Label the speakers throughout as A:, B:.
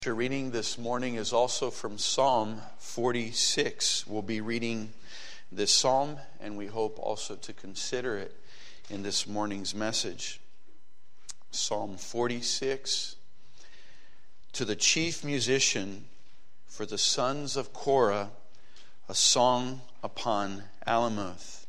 A: Scripture reading this morning is also from Psalm 46. We'll be reading this psalm, and we hope also to consider it in this morning's message. Psalm 46. To the chief musician for the sons of Korah, a song upon Alamoth.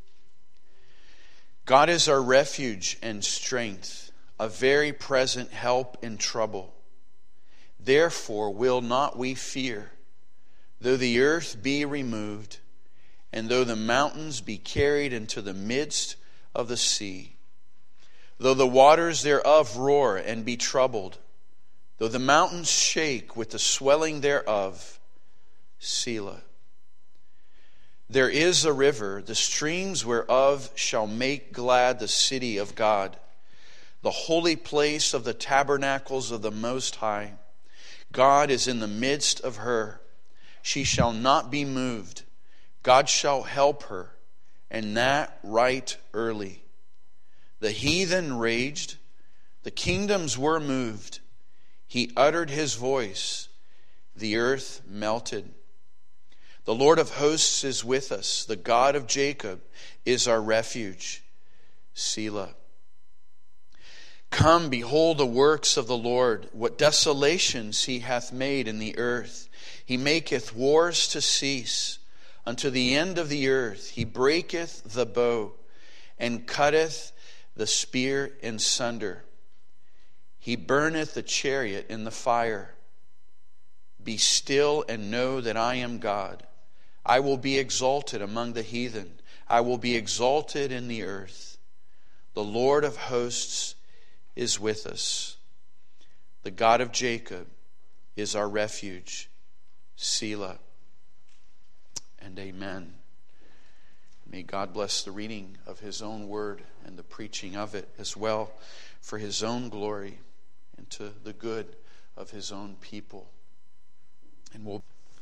A: God is our refuge and strength, a very present help in trouble. Therefore will not we fear, though the earth be removed, and though the mountains be carried into the midst of the sea, though the waters thereof roar and be troubled, though the mountains shake with the swelling thereof. Selah. There is a river, the streams whereof shall make glad the city of God, the holy place of the tabernacles of the Most High. God is in the midst of her. She shall not be moved. God shall help her, and that right early. The heathen raged. The kingdoms were moved. He uttered his voice. The earth melted. The Lord of hosts is with us. The God of Jacob is our refuge. Selah. Come, behold the works of the Lord, what desolations he hath made in the earth. He maketh wars to cease unto the end of the earth. He breaketh the bow and cutteth the spear in sunder. He burneth the chariot in the fire. Be still and know that I am God. I will be exalted among the heathen. I will be exalted in the earth. The Lord of hosts is with us. The God of Jacob is our refuge. Selah. And amen. May God bless the reading of his own word and the preaching of it as well, for his own glory and to the good of his own people. And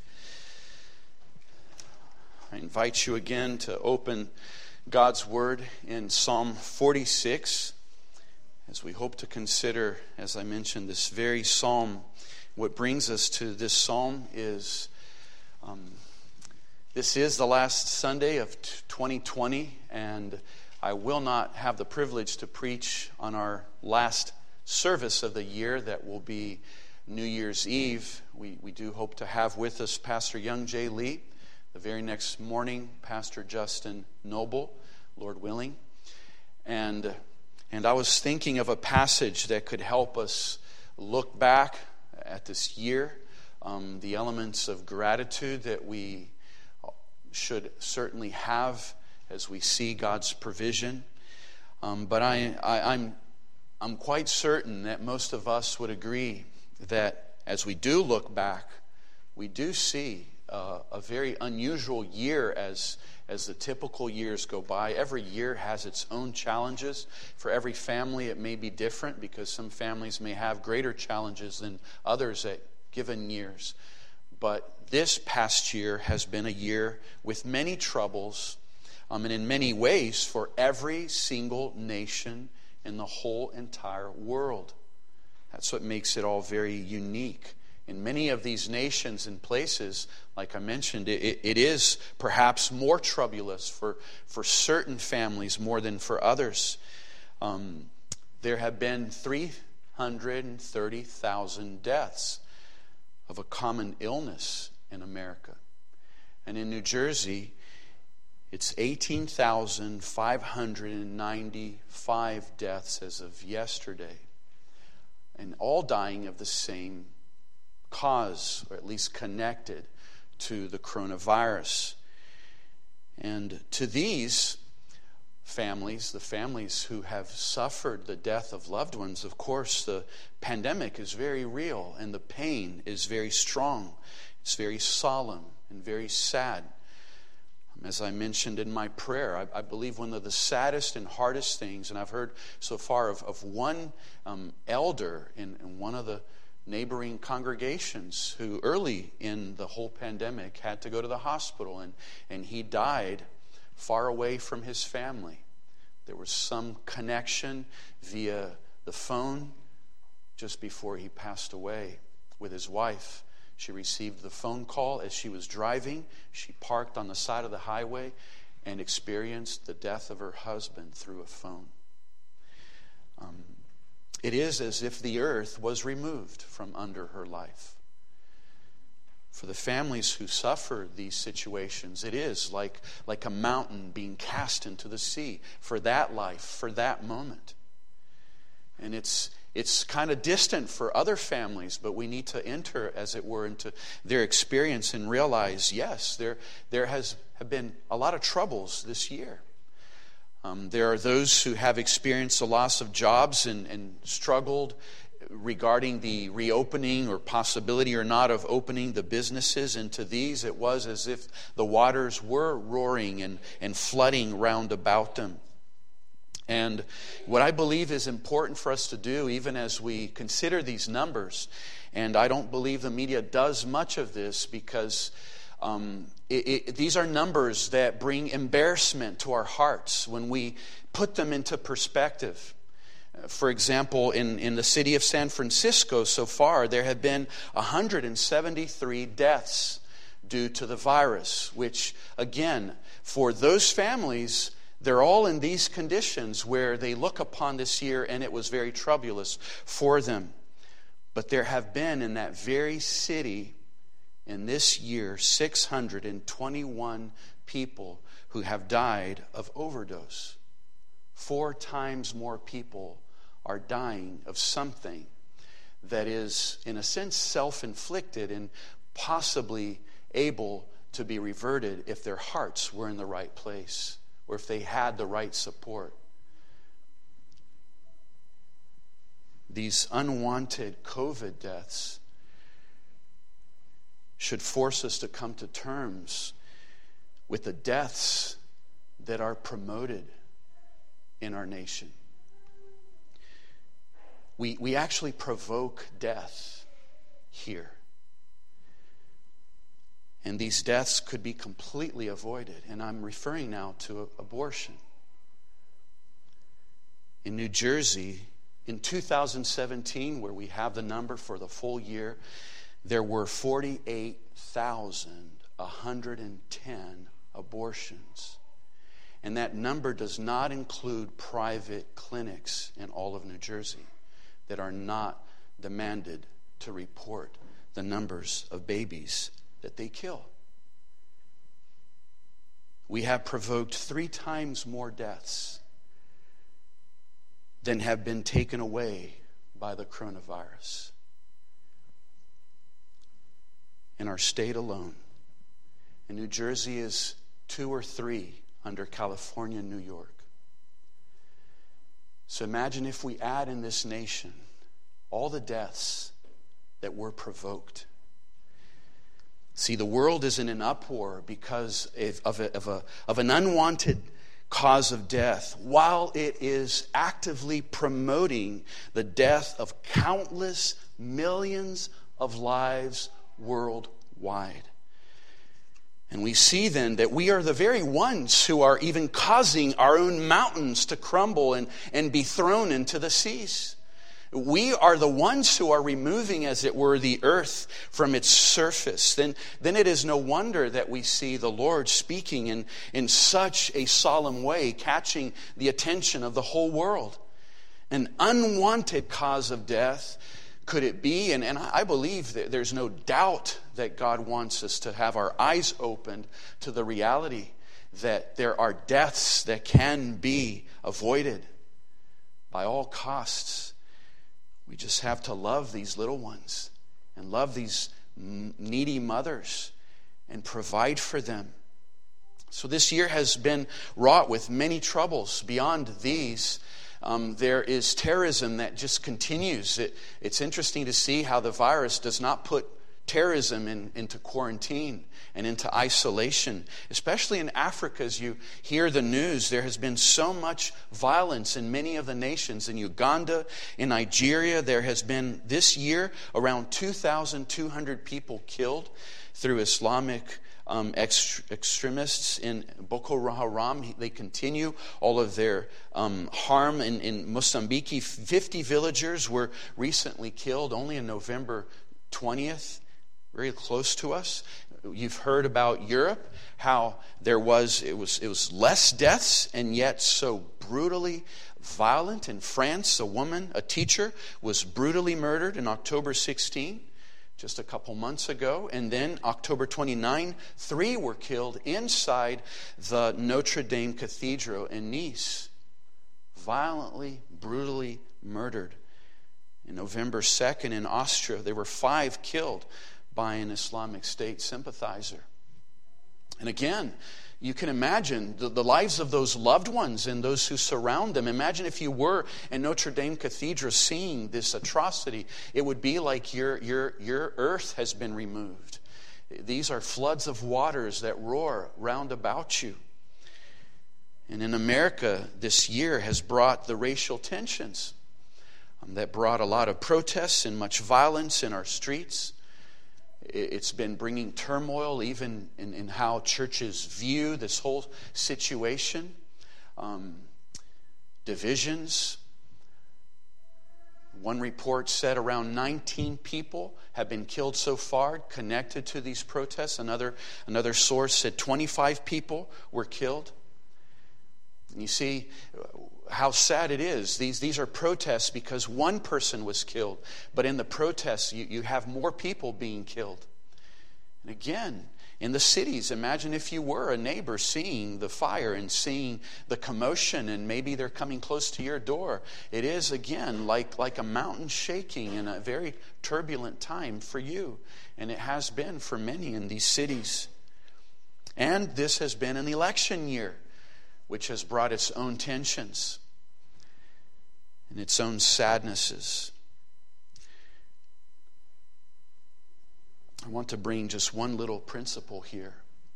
A: I invite you again to open God's word in Psalm 46. As we hope to consider, as I mentioned, this very psalm. What brings us to this psalm is, this is the last Sunday of 2020, and I will not have the privilege to preach on our last service of the year. That will be New Year's Eve. We do hope to have with us Pastor Young J. Lee. The very next morning, Pastor Justin Noble, Lord willing. And I was thinking of a passage that could help us look back at this year, the elements of gratitude that we should certainly have as we see God's provision. But I'm quite certain that most of us would agree that as we do look back, we do see a very unusual year as the typical years go by. Every year has its own challenges. For every family, it may be different because some families may have greater challenges than others at given years. But this past year has been a year with many troubles, and in many ways for every single nation in the whole entire world. That's what makes it all very unique. In many of these nations and places, like I mentioned, it is perhaps more troublous for certain families more than for others. There have been 330,000 deaths of a common illness in America. And in New Jersey, it's 18,595 deaths as of yesterday. And all dying of the same cause, or at least connected to the coronavirus. And to these families, the families who have suffered the death of loved ones, of course, the pandemic is very real and the pain is very strong. It's very solemn and very sad. As I mentioned in my prayer, I believe one of the saddest and hardest things, and I've heard so far of one elder in one of the neighboring congregations who early in the whole pandemic had to go to the hospital, and he died far away from his family. There was some connection via the phone just before he passed away. with his wife. She received the phone call as she was driving. She parked on the side of the highway and experienced the death of her husband through a phone. It is as if the earth was removed from under her life. For the families who suffer these situations, it is like a mountain being cast into the sea for that life, for that moment. And it's kind of distant for other families, but we need to enter, as it were, into their experience and realize, yes, there have been a lot of troubles this year. There are those who have experienced the loss of jobs and struggled regarding the reopening or possibility or not of opening the businesses. And to these, it was as if the waters were roaring and flooding round about them. And what I believe is important for us to do, even as we consider these numbers, and I don't believe the media does much of this because these are numbers that bring embarrassment to our hearts when we put them into perspective. For example, in the city of San Francisco so far, there have been 173 deaths due to the virus, which, again, for those families, they're all in these conditions where they look upon this year and it was very troublous for them. But there have been in that very city in this year 621 people who have died of overdose. 4 times more people are dying of something that is, in a sense, self-inflicted and possibly able to be reverted if their hearts were in the right place or if they had the right support. These unwanted COVID deaths should force us to come to terms with the deaths that are promoted in our nation. We actually provoke death here. And these deaths could be completely avoided. And I'm referring now to abortion. In New Jersey, in 2017, where we have the number for the full year, there were 48,110 abortions. And that number does not include private clinics in all of New Jersey that are not demanded to report the numbers of babies that they kill. We have provoked 3 times more deaths than have been taken away by the coronavirus. In our state alone, and New Jersey is 2 or 3 under California and New York. So imagine if we add in this nation all the deaths that were provoked. See, the world is in an uproar because of an unwanted cause of death, while it is actively promoting the death of countless millions of lives worldwide. And we see then that we are the very ones who are even causing our own mountains to crumble and be thrown into the seas. We are the ones who are removing, as it were, the earth from its surface. Then it is no wonder that we see the Lord speaking in such a solemn way, catching the attention of the whole world. An unwanted cause of death, could it be? And I believe that there's no doubt that God wants us to have our eyes opened to the reality that there are deaths that can be avoided by all costs. We just have to love these little ones and love these needy mothers and provide for them. So this year has been wrought with many troubles. Beyond these, there is terrorism that just continues. It's interesting to see how the virus does not put terrorism into quarantine and into isolation. Especially in Africa, as you hear the news, there has been so much violence in many of the nations. In Uganda, in Nigeria, there has been this year around 2,200 people killed through Islamic extremists in Boko Haram. They continue all of their harm. In Mozambique, 50 villagers were recently killed only in November 20th, very close to us. You've heard about Europe, how it was less deaths and yet so brutally violent. In France, a teacher, was brutally murdered on October 16, just a couple months ago. And then October 29, 3 were killed inside the Notre Dame Cathedral in Nice. Violently, brutally murdered. In November 2nd in Austria, there were 5 killed by an Islamic State sympathizer. And again, you can imagine the lives of those loved ones and those who surround them. Imagine if you were in Notre Dame Cathedral seeing this atrocity. It would be like your earth has been removed. These are floods of waters that roar round about you. And in America, this year has brought the racial tensions that brought a lot of protests and much violence in our streets. It's been bringing turmoil even in how churches view this whole situation. Divisions. One report said around 19 people have been killed so far connected to these protests. Another source said 25 people were killed. And you see how sad it is. These are protests because one person was killed. But in the protests, you have more people being killed. And again, in the cities, imagine if you were a neighbor seeing the fire and seeing the commotion, and maybe they're coming close to your door. It is, again, like a mountain shaking in a very turbulent time for you. And it has been for many in these cities. And this has been an election year, which has brought its own tensions and its own sadnesses. I want to bring just one little principle here.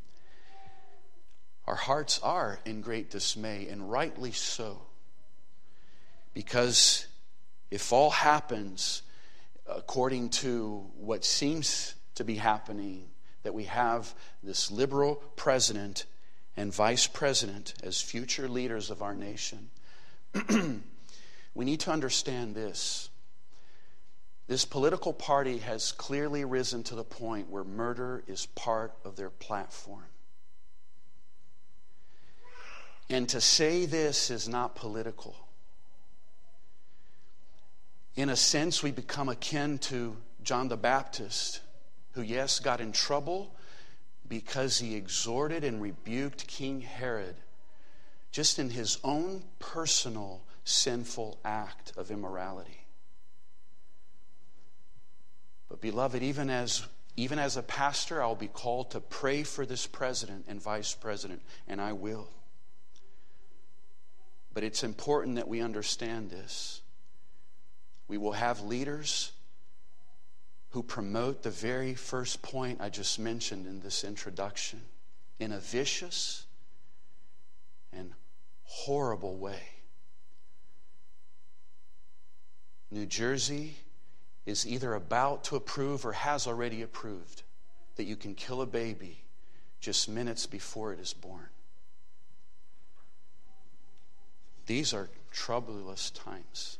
A: Our hearts are in great dismay, and rightly so. Because if all happens according to what seems to be happening, that we have this liberal president and vice president as future leaders of our nation, we need to understand this. This political party has clearly risen to the point where murder is part of their platform. And to say this is not political. In a sense, we become akin to John the Baptist, who, yes, got in trouble because he exhorted and rebuked King Herod just in his own personal sinful act of immorality. But beloved, even as a pastor, I'll be called to pray for this president and vice president, and I will. But it's important that we understand this. We will have leaders who promote the very first point I just mentioned in this introduction in a vicious and horrible way. New Jersey is either about to approve or has already approved that you can kill a baby just minutes before it is born. These are troublous times.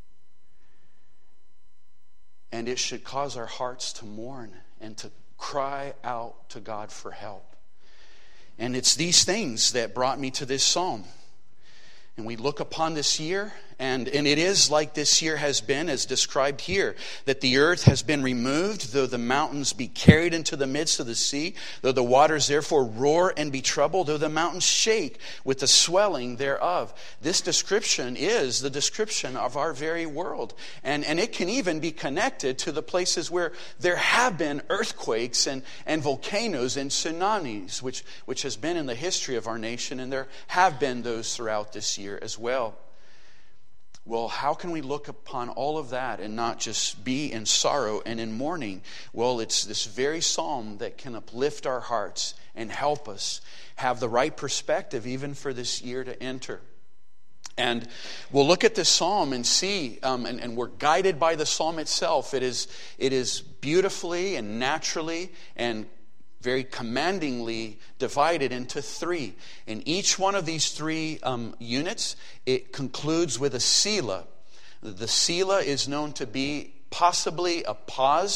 A: And it should cause our hearts to mourn and to cry out to God for help. And it's these things that brought me to this psalm. And we look upon this year, and it is like this year has been, as described here, that the earth has been removed, though the mountains be carried into the midst of the sea, though the waters therefore roar and be troubled, though the mountains shake with the swelling thereof. This description is the description of our very world. And it can even be connected to the places where there have been earthquakes and volcanoes and tsunamis, which has been in the history of our nation, and there have been those throughout this year as well. Well, how can we look upon all of that and not just be in sorrow and in mourning? Well, it's this very psalm that can uplift our hearts and help us have the right perspective even for this year to enter. And we'll look at this psalm and see, and we're guided by the psalm itself. It is beautifully and naturally and very commandingly divided into 3. In each one of these 3 units, it concludes with a Selah. The Selah is known to be possibly a pause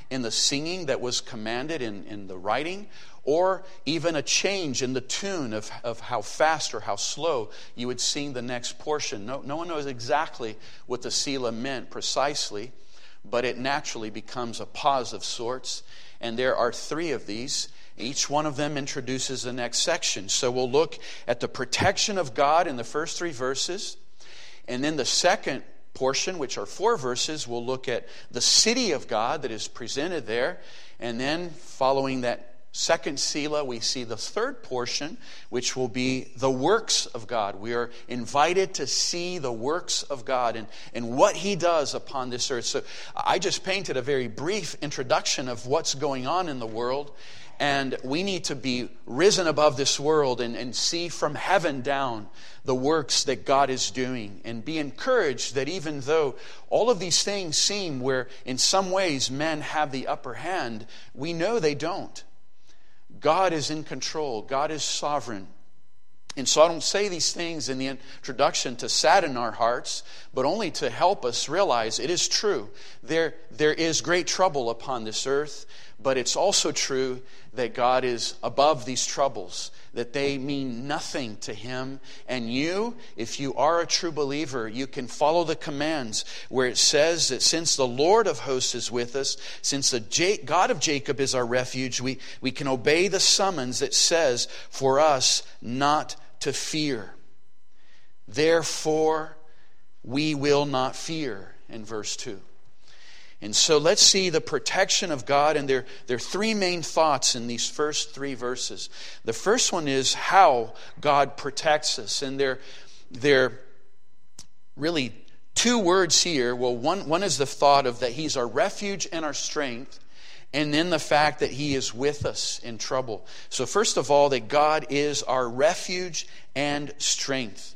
A: in the singing that was commanded in the writing, or even a change in the tune of how fast or how slow you would sing the next portion. No one knows exactly what the Selah meant precisely, but it naturally becomes a pause of sorts. And there are 3 of these. Each one of them introduces the next section. So we'll look at the protection of God in the first 3 verses. And then the second portion, which are 4 verses, we'll look at the city of God that is presented there. And then following that second Selah, we see the third portion, which will be the works of God. We are invited to see the works of God and what He does upon this earth. So I just painted a very brief introduction of what's going on in the world. And we need to be risen above this world and see from heaven down the works that God is doing. And be encouraged that even though all of these things seem where in some ways men have the upper hand, we know they don't. God is in control. God is sovereign. And so I don't say these things in the introduction to sadden our hearts, but only to help us realize it is true. There is great trouble upon this earth, but it's also true that God is above these troubles, that they mean nothing to Him. And you, if you are a true believer, you can follow the commands where it says that since the Lord of hosts is with us, since the God of Jacob is our refuge, we can obey the summons that says for us not to fear. Therefore, we will not fear, in verse 2. And so let's see the protection of God, and there are 3 main thoughts in these first 3 verses. The first one is how God protects us, and they're really 2 words here. Well, one is the thought of that He's our refuge and our strength, and then the fact that He is with us in trouble. So first of all, that God is our refuge and strength.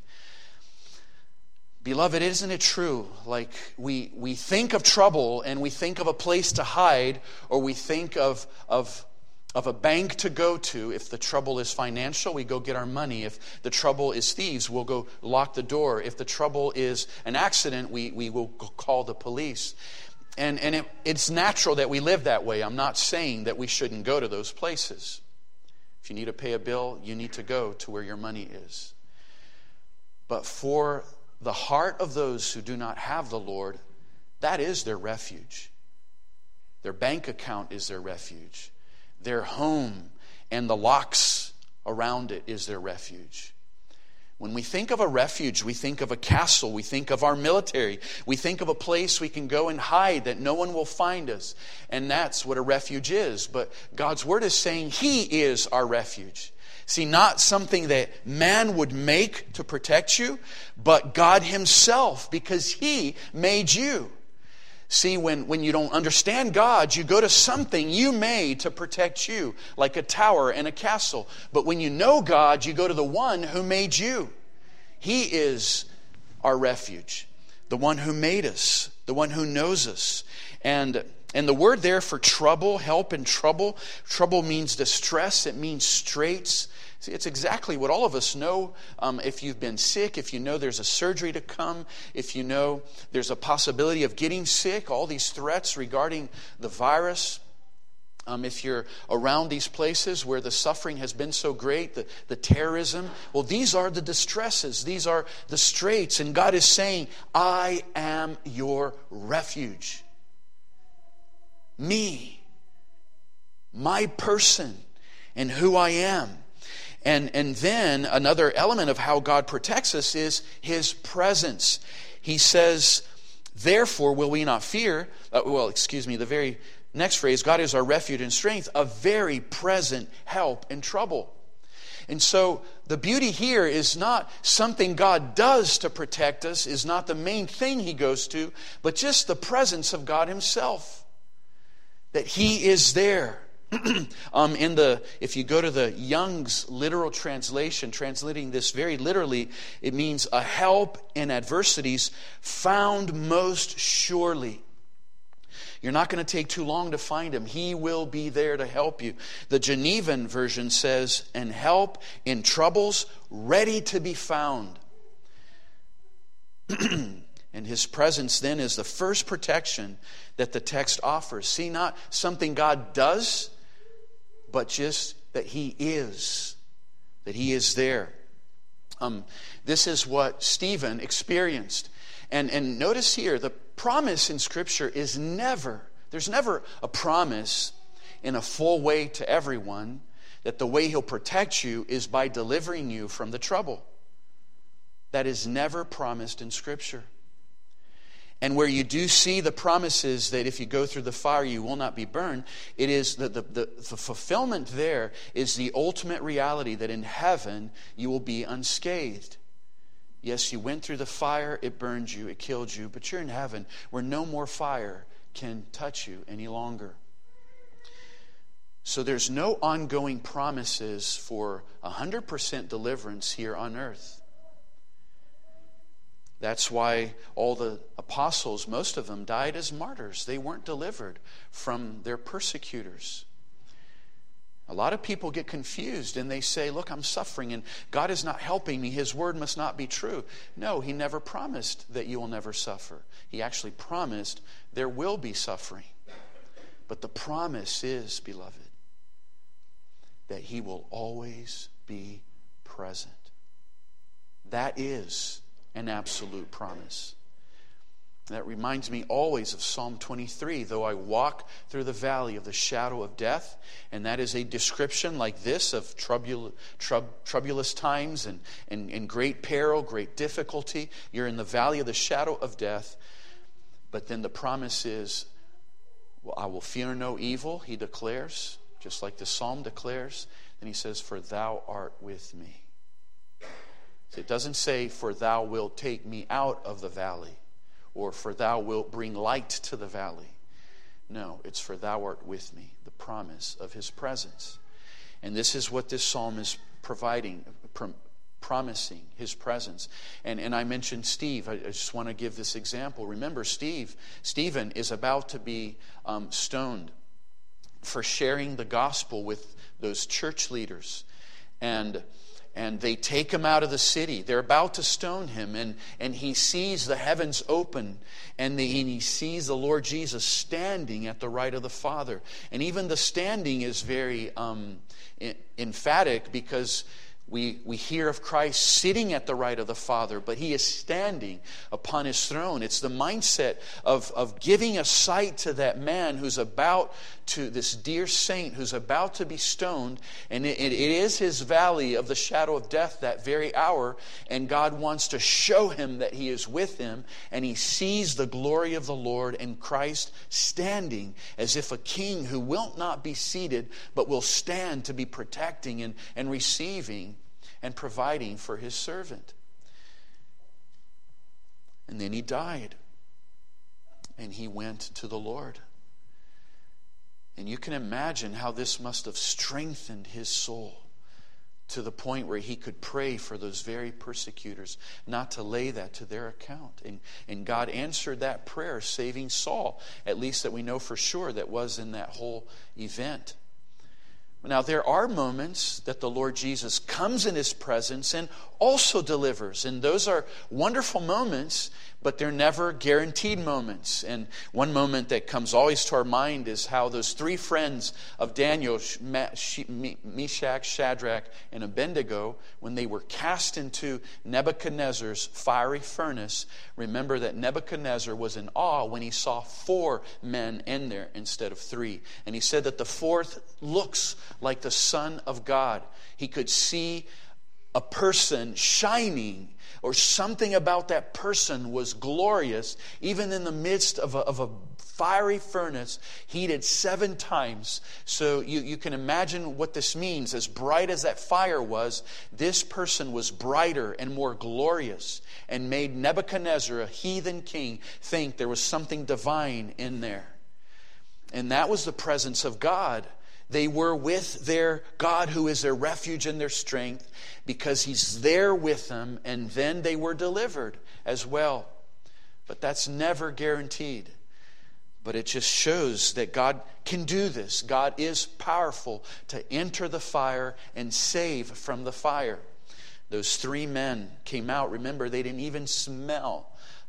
A: Beloved, isn't it true? Like we think of trouble and we think of a place to hide, or we think of a bank to go to. If the trouble is financial, we go get our money. If the trouble is thieves, we'll go lock the door. If the trouble is an accident, we will call the police. And it's natural that we live that way. I'm not saying that we shouldn't go to those places. If you need to pay a bill, you need to go to where your money is. But for the heart of those who do not have the Lord, that is their refuge. Their bank account is their refuge. Their home and the locks around it is their refuge. When we think of a refuge, we think of a castle, we think of our military, we think of a place we can go and hide that no one will find us. And that's what a refuge is. But God's Word is saying He is our refuge. See, not something that man would make to protect you, but God Himself, because He made you. See, when you don't understand God, you go to something you made to protect you, like a tower and a castle. But when you know God, you go to the one who made you. He is our refuge, the one who made us, the one who knows us. And the word there for trouble, help in trouble, trouble means distress, it means straits. See, it's exactly what all of us know. If you've been sick, if you know there's a surgery to come, if you know there's a possibility of getting sick, all these threats regarding the virus. If you're around these places where the suffering has been so great, the terrorism, well, these are the distresses. These are the straits. And God is saying, I am your refuge. Me, my person, and who I am. And then another element of how God protects us is His presence. He says, therefore will we not fear. The very next phrase, God is our refuge and strength, a very present help in trouble. And so the beauty here is not something God does to protect us, is not the main thing He goes to, but just the presence of God Himself. That He is there. If you go to the Young's literal translation, translating this very literally, it means a help in adversities found most surely. You're not going to take too long to find Him. He will be there to help you. The Genevan version says, and help in troubles ready to be found. And his presence then is the first protection that the text offers. See, not something God does, but just that he is. That he is there. This is what Stephen experienced. And notice here, the promise in Scripture is there's never a promise in a full way to everyone that the way he'll protect you is by delivering you from the trouble. That is never promised in Scripture. And where you do see the promises that if you go through the fire you will not be burned, it is the fulfillment there is the ultimate reality that in heaven you will be unscathed. Yes, you went through the fire, it burned you, it killed you, but you're in heaven where no more fire can touch you any longer. So there's no ongoing promises for 100% deliverance here on earth. That's why all the apostles, most of them, died as martyrs. They weren't delivered from their persecutors. A lot of people get confused and they say, look, I'm suffering and God is not helping me. His word must not be true. No, he never promised that you will never suffer. He actually promised there will be suffering. But the promise is, beloved, that he will always be present. That is an absolute promise. That reminds me always of Psalm 23, though I walk through the valley of the shadow of death, and that is a description like this of troublous times and great peril, great difficulty. You're in the valley of the shadow of death, but then the promise is, well, I will fear no evil, he declares, just like the psalm declares. Then he says, for thou art with me. So it doesn't say, for thou wilt take me out of the valley, or for thou wilt bring light to the valley. No, it's for thou art with me, the promise of his presence. And this is what this psalm is providing, promising his presence. And I mentioned Steve. I just want to give this example. Remember, Stephen is about to be stoned for sharing the gospel with those church leaders. And they take him out of the city. They're about to stone him. And he sees the heavens open. And he sees the Lord Jesus standing at the right of the Father. And even the standing is very emphatic, because we hear of Christ sitting at the right of the Father, but he is standing upon his throne. It's the mindset of giving a sight to that man who's about to, this dear saint who's about to be stoned. And it is his valley of the shadow of death that very hour. And God wants to show him that he is with him. And he sees the glory of the Lord and Christ standing as if a king who will not be seated, but will stand to be protecting and receiving and providing for his servant. And then he died. And he went to the Lord. And you can imagine how this must have strengthened his soul to the point where he could pray for those very persecutors not to lay that to their account. And God answered that prayer, saving Saul, at least that we know for sure that was in that whole event. Now, there are moments that the Lord Jesus comes in his presence and also delivers. And those are wonderful moments, but they're never guaranteed moments. And one moment that comes always to our mind is how those three friends of Daniel, Meshach, Shadrach, and Abednego, when they were cast into Nebuchadnezzar's fiery furnace, remember that Nebuchadnezzar was in awe when he saw 4 men in there instead of 3. And he said that the 4th looks like the Son of God. He could see a person shining, or something about that person was glorious, even in the midst of a fiery furnace heated 7 times. So you can imagine what this means. As bright as that fire was, this person was brighter and more glorious, and made Nebuchadnezzar, a heathen king, think there was something divine in there. And that was the presence of God. They were with their God, who is their refuge and their strength, because he's there with them, and then they were delivered as well. But that's never guaranteed. But it just shows that God can do this. God is powerful to enter the fire and save from the fire. Those 3 men came out. Remember, they didn't even smell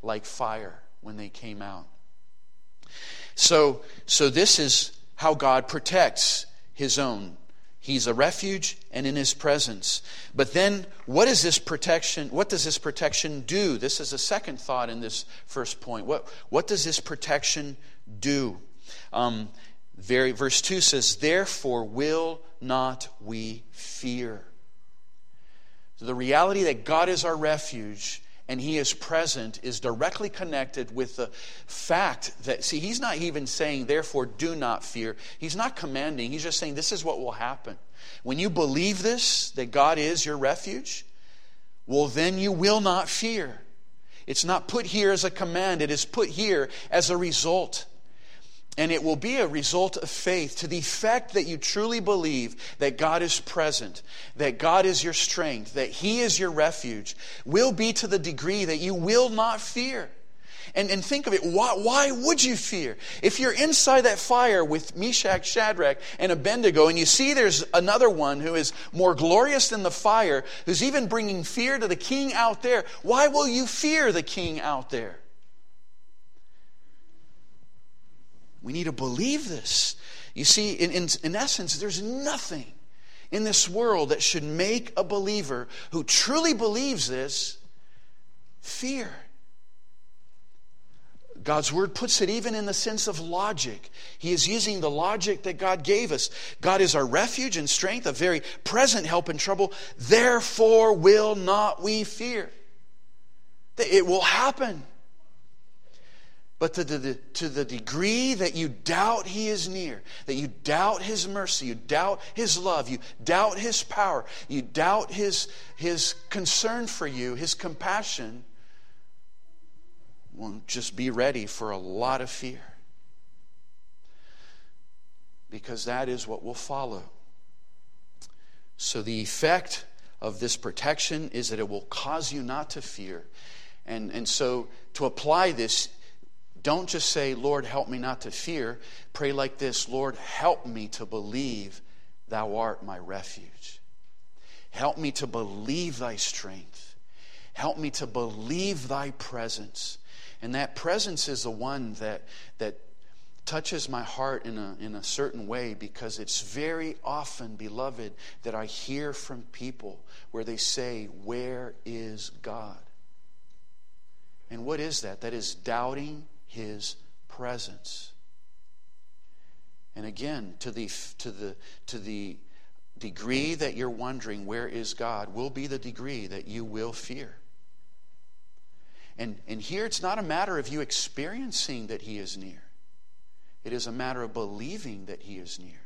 A: like fire when they came out. So this is how God protects his own. He's a refuge and in his presence. But then what does this protection do? This is a second thought in this first point. What does this protection do? Verse 2 says, therefore will not we fear. So the reality that God is our refuge and he is present is directly connected with the fact that, see, he's not even saying, therefore do not fear. He's not commanding. He's just saying this is what will happen. When you believe this, that God is your refuge, well, then you will not fear. It's not put here as a command. It is put here as a result. And it will be a result of faith to the effect that you truly believe that God is present, that God is your strength, that he is your refuge, will be to the degree that you will not fear. And think of it, why would you fear? If you're inside that fire with Meshach, Shadrach, and Abednego, and you see there's another one who is more glorious than the fire, who's even bringing fear to the king out there, why will you fear the king out there? We need to believe this. You see, in essence, there's nothing in this world that should make a believer who truly believes this fear. God's word puts it even in the sense of logic. He is using the logic that God gave us. God is our refuge and strength, a very present help in trouble. Therefore will not we fear. It will happen. But to the degree that you doubt he is near, that you doubt his mercy, you doubt his love, you doubt his power, you doubt his concern for you, his compassion, well, just be ready for a lot of fear. Because that is what will follow. So the effect of this protection is that it will cause you not to fear. And so to apply this, don't just say, Lord, help me not to fear. Pray like this, Lord, help me to believe thou art my refuge. Help me to believe thy strength. Help me to believe thy presence. And that presence is the one that touches my heart in a certain way, because it's very often, beloved, that I hear from people where they say, where is God? And what is that? That is doubting his presence. And again, to the degree that you're wondering where is God will be the degree that you will fear. And here it's not a matter of you experiencing that he is near. It is a matter of believing that he is near.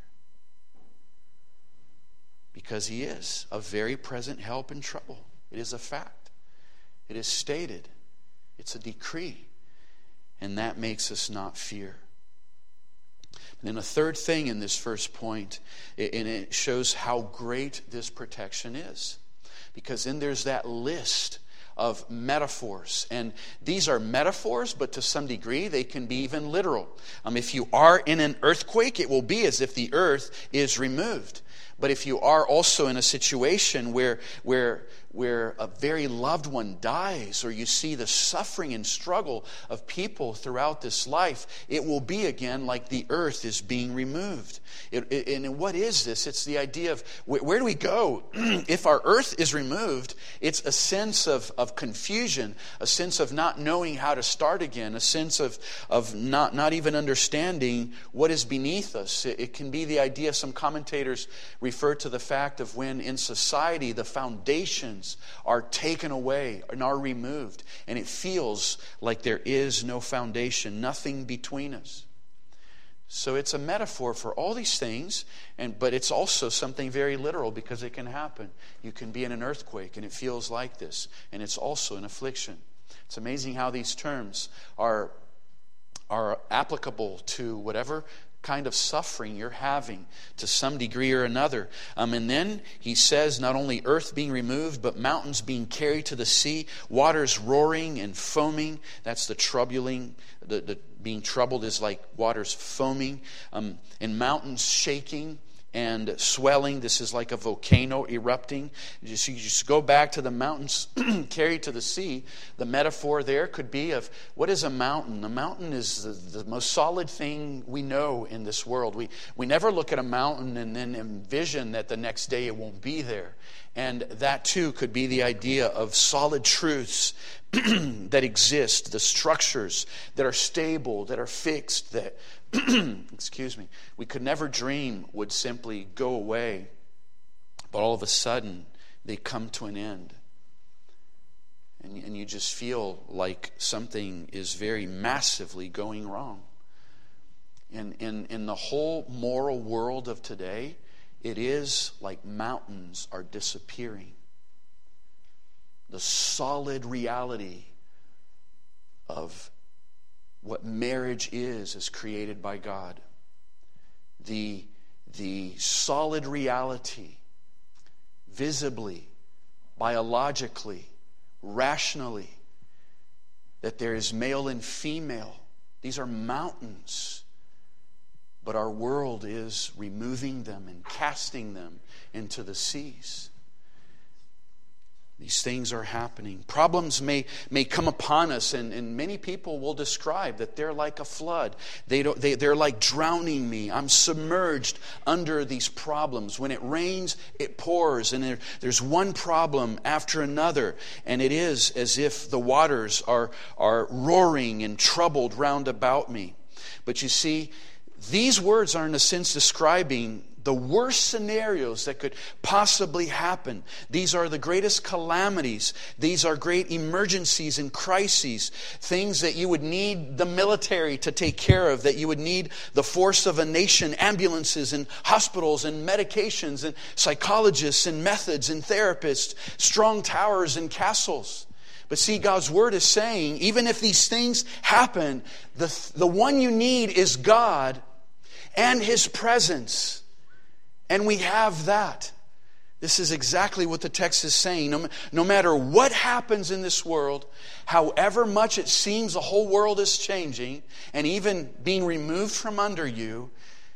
A: Because he is a very present help in trouble. It is a fact. It is stated. It's a decree. And that makes us not fear. And then a third thing in this first point, and it shows how great this protection is. Because then there's that list of metaphors. And these are metaphors, but to some degree they can be even literal. If you are in an earthquake, it will be as if the earth is removed. But if you are also in a situation where a very loved one dies, or you see the suffering and struggle of people throughout this life, it will be again like the earth is being removed. And what is this? It's the idea of where do we go? If our earth is removed, it's a sense of confusion, a sense of not knowing how to start again, a sense of not even understanding what is beneath us. It can be the idea, some commentators refer to the fact of when in society the foundations are taken away and are removed, and it feels like there is no foundation, nothing between us. So it's a metaphor for all these things, but it's also something very literal, because it can happen. You can be in an earthquake and it feels like this, and it's also an affliction. It's amazing how these terms are applicable to whatever kind of suffering you're having to some degree or another. And then he says not only earth being removed, but mountains being carried to the sea, waters roaring and foaming. That's the troubling. The being troubled is like waters foaming, and mountains shaking. and swelling. This is like a volcano erupting. You just go back to the mountains carried to the sea. The metaphor there could be of, what is a mountain? A mountain is the most solid thing we know in this world. We never look at a mountain and then envision that the next day it won't be there. And that too could be the idea of solid truths that exist, the structures that are stable, that are fixed, that excuse me, we could never dream would simply go away, but all of a sudden they come to an end. And you just feel like something is very massively going wrong. In the whole moral world of today, it is like mountains are disappearing. The solid reality of what marriage is created by God. The solid reality, visibly, biologically, rationally, that there is male and female. These are mountains. But our world is removing them and casting them into the seas. These things are happening. Problems may come upon us, and many people will describe that they're like a flood. They're like drowning me. I'm submerged under these problems. When it rains, it pours, and there's one problem after another, and it is as if the waters are roaring and troubled round about me. But you see, these words are in a sense describing the worst scenarios that could possibly happen. These are the greatest calamities. These are great emergencies and crises. Things that you would need the military to take care of, that you would need the force of a nation, ambulances and hospitals and medications and psychologists and methods and therapists, strong towers and castles. But see, God's Word is saying, even if these things happen, the one you need is God and His presence. And we have that. This is exactly what the text is saying. No matter what happens in this world, however much it seems the whole world is changing and even being removed from under you,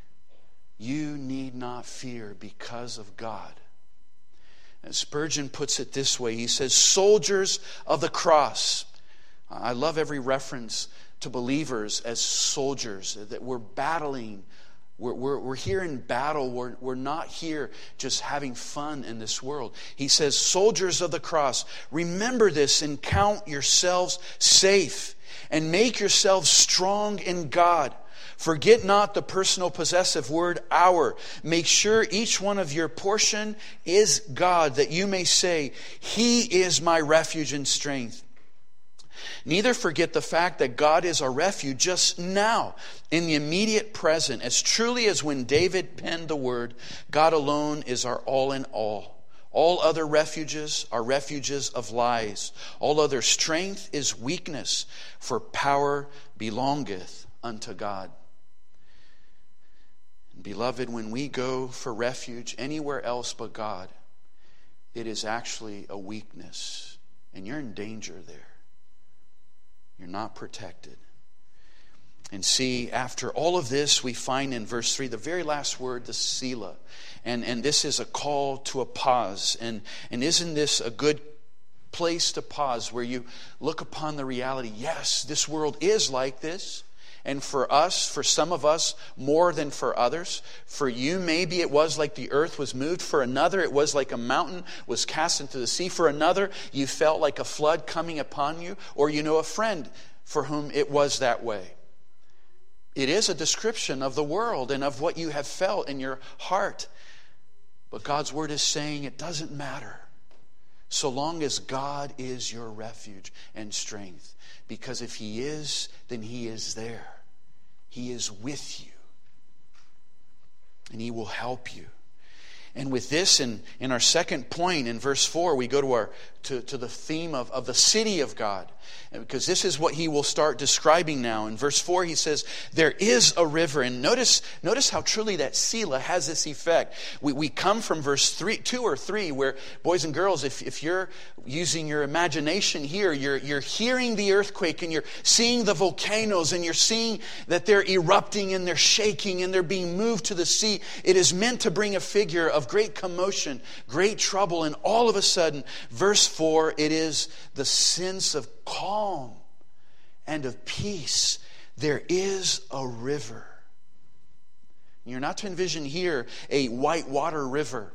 A: you need not fear because of God. And Spurgeon puts it this way. He says, soldiers of the cross. I love every reference to believers as soldiers, that we're battling. We're here in battle. We're not here just having fun in this world. He says, soldiers of the cross, remember this and count yourselves safe and make yourselves strong in God. Forget not the personal possessive word our. Make sure each one of your portion is God, that you may say, He is my refuge and strength. Neither forget the fact that God is our refuge just now, in the immediate present. As truly as when David penned the word, God alone is our all in all. All other refuges are refuges of lies. All other strength is weakness, for power belongeth unto God. And beloved, when we go for refuge anywhere else but God, it is actually a weakness, and you're in danger there. You're not protected. And see, after all of this, we find in verse 3, the very last word, the Selah. And this is a call to a pause. And isn't this a good place to pause, where you look upon the reality, yes, this world is like this. And for us, for some of us, more than for others. For you, maybe it was like the earth was moved. For another, it was like a mountain was cast into the sea. For another, you felt like a flood coming upon you. Or you know a friend for whom it was that way. It is a description of the world and of what you have felt in your heart. But God's Word is saying it doesn't matter, so long as God is your refuge and strength. Because if He is, then He is there. He is with you. And He will help you. And with this, in our second point, in verse 4, we go to the theme of the city of God. Because this is what he will start describing now. In verse 4, he says, there is a river. And notice how truly that Selah has this effect. We come from verse 2 or 3, where, boys and girls, if you're using your imagination here, you're hearing the earthquake, and you're seeing the volcanoes, and you're seeing that they're erupting, and they're shaking, and they're being moved to the sea. It is meant to bring a figure of great commotion, great trouble, and all of a sudden, verse 4, it is the sense of calm and of peace. There is a river. You're not to envision here a white water river.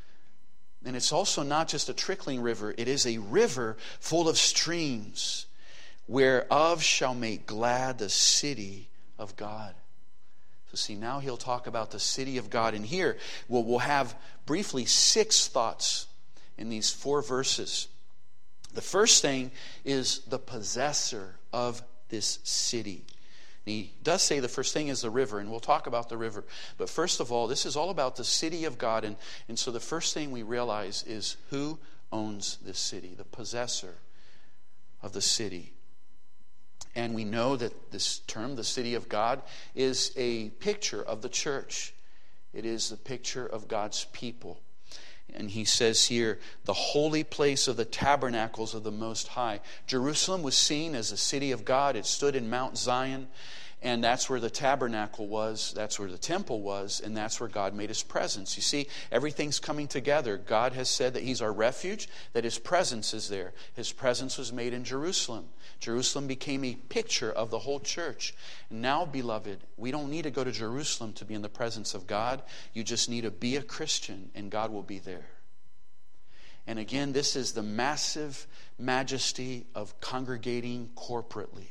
A: And it's also not just a trickling river. It is a river full of streams, whereof shall make glad the city of God. So see, now he'll talk about the city of God. And here we'll have briefly 6 thoughts in these 4 verses. The first thing is the possessor of this city. He does say the first thing is the river, and we'll talk about the river. But first of all, this is all about the city of God. And so the first thing we realize is who owns this city, the possessor of the city. And we know that this term, the city of God, is a picture of the church. It is the picture of God's people. And he says here, the holy place of the tabernacles of the Most High. Jerusalem was seen as the city of God. It stood in Mount Zion. And that's where the tabernacle was. That's where the temple was. And that's where God made his presence. You see, everything's coming together. God has said that he's our refuge, that his presence is there. His presence was made in Jerusalem. Jerusalem became a picture of the whole church. Now, beloved, we don't need to go to Jerusalem to be in the presence of God. You just need to be a Christian, and God will be there. And again, this is the massive majesty of congregating corporately.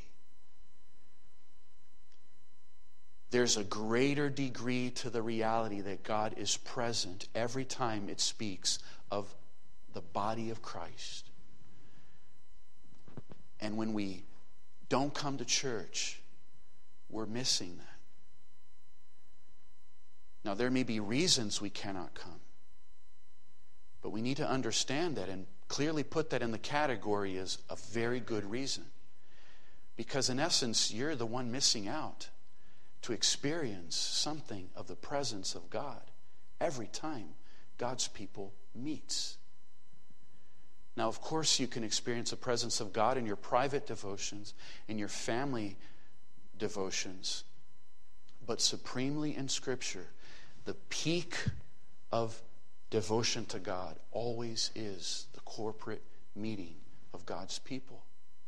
A: There's a greater degree to the reality that God is present every time it speaks of the body of Christ. And when we don't come to church, we're missing that. Now, there may be reasons we cannot come, but we need to understand that and clearly put that in the category as a very good reason. Because in essence, you're the one missing out to experience something of the presence of God every time God's people meets. Now, of course, you can experience the presence of God in your private devotions, in your family devotions, but supremely in Scripture, the peak of devotion to God always is the corporate meeting of God's people.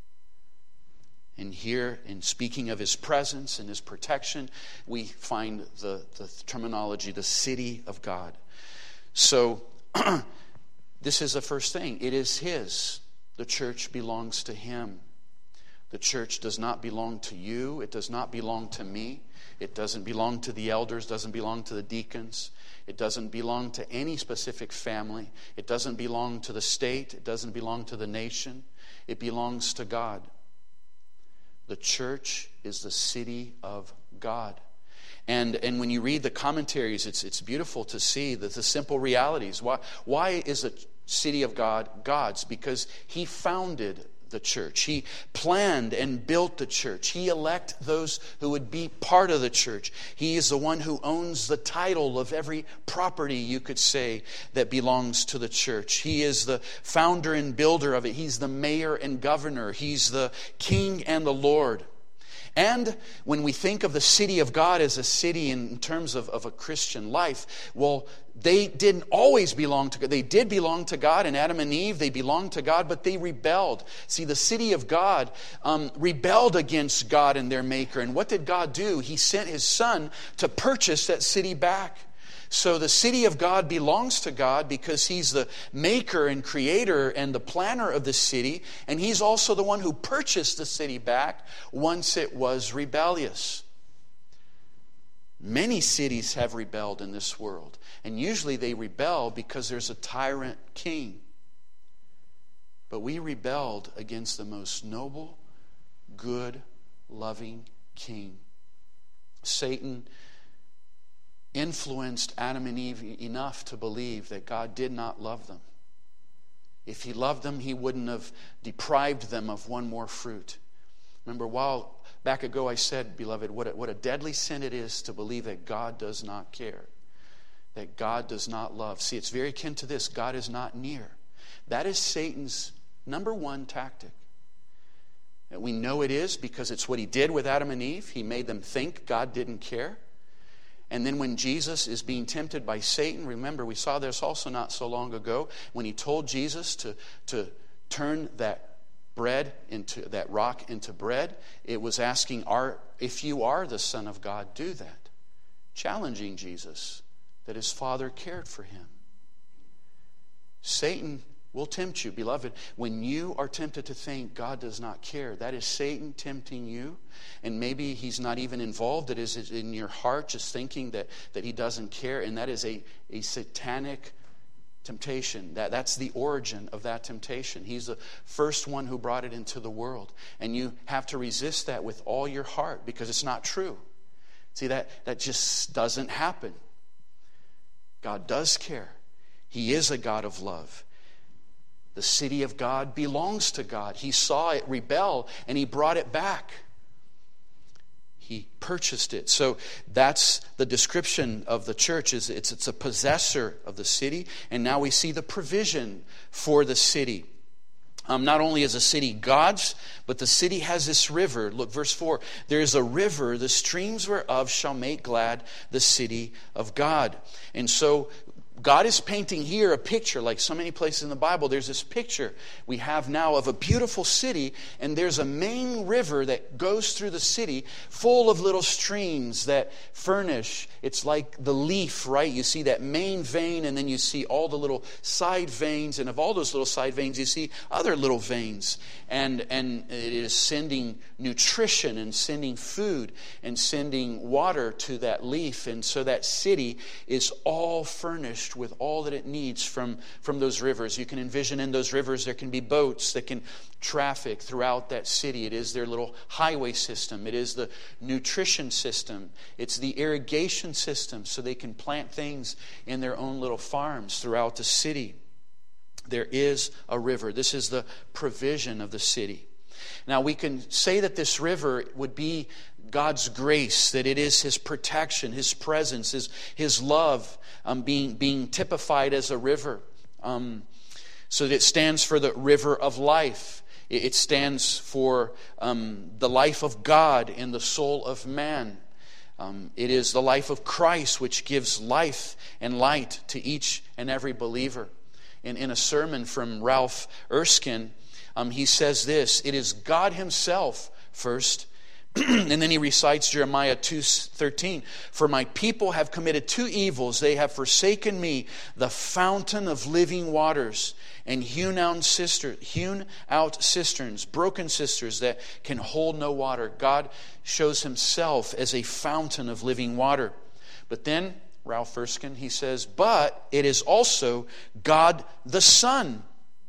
A: And here, in speaking of his presence and his protection, we find the terminology, the city of God. So, this is the first thing. It is his. The church belongs to him. The church does not belong to you. It does not belong to me. It doesn't belong to the elders, doesn't belong to the deacons. It doesn't belong to any specific family. It doesn't belong to the state. It doesn't belong to the nation. It belongs to God. The church is the city of God. And when you read the commentaries, it's beautiful to see the simple realities. Why is the city of God God's? Because he founded the church. He planned and built the church. He elected those who would be part of the church. He is the one who owns the title of every property, you could say, that belongs to the church. He is the founder and builder of it. He's the mayor and governor. He's the king and the Lord. And when we think of the city of God as a city in terms of a Christian life, well, they didn't always belong to God. They did belong to God. In Adam and Eve, they belonged to God, but they rebelled. See, the city of God rebelled against God and their maker. And what did God do? He sent his son to purchase that city back. So the city of God belongs to God because he's the maker and creator and the planner of the city. And he's also the one who purchased the city back once it was rebellious. Many cities have rebelled in this world. And usually they rebel because there's a tyrant king. But we rebelled against the most noble, good, loving king. Satan influenced Adam and Eve enough to believe that God did not love them. If He loved them, He wouldn't have deprived them of one more fruit. Remember, a while back ago I said, beloved, what a deadly sin it is to believe that God does not care, that God does not love. See, it's very akin to this: God is not near. That is Satan's number one tactic. And we know it is because it's what he did with Adam and Eve. He made them think God didn't care. And then when Jesus is being tempted by Satan, remember, we saw this also not so long ago, when he told Jesus to turn that rock into bread, it was asking, if you are the Son of God, do that. Challenging Jesus that his Father cared for him. Satan will tempt you, beloved. When you are tempted to think God does not care, that is Satan tempting you. And maybe he's not even involved. It is in your heart just thinking that he doesn't care. And that is a satanic temptation. That's the origin of that temptation. He's the first one who brought it into the world. And you have to resist that with all your heart because it's not true. See, that just doesn't happen. God does care. He is a God of love. The city of God belongs to God. He saw it rebel and He brought it back. He purchased it. So that's the description of the church. It's a possessor of the city. And now we see the provision for the city. Not only is a city God's, but the city has this river. Look, verse 4. There is a river, the streams whereof shall make glad the city of God. And so God is painting here a picture, like so many places in the Bible. There's this picture we have now of a beautiful city, and there's a main river that goes through the city full of little streams that furnish. It's like the leaf, right? You see that main vein, and then you see all the little side veins, and of all those little side veins, you see other little veins. And it is sending nutrition and sending food and sending water to that leaf. And so that city is all furnished with all that it needs from those rivers. You can envision in those rivers there can be boats that can traffic throughout that city. It is their little highway system. It is the nutrition system. It's the irrigation system so they can plant things in their own little farms throughout the city. There is a river. This is the provision of the city. Now we can say that this river would be God's grace, that it is His protection, His presence, His love being typified as a river. So that it stands for the river of life. It stands for the life of God in the soul of man. It is the life of Christ which gives life and light to each and every believer. In a sermon from Ralph Erskine, he says this: it is God Himself first, and then he recites Jeremiah 2:13. For my people have committed two evils. They have forsaken me, the fountain of living waters, and hewn out cisterns, broken cisterns that can hold no water. God shows Himself as a fountain of living water. But then Ralph Erskine, he says, but it is also God the Son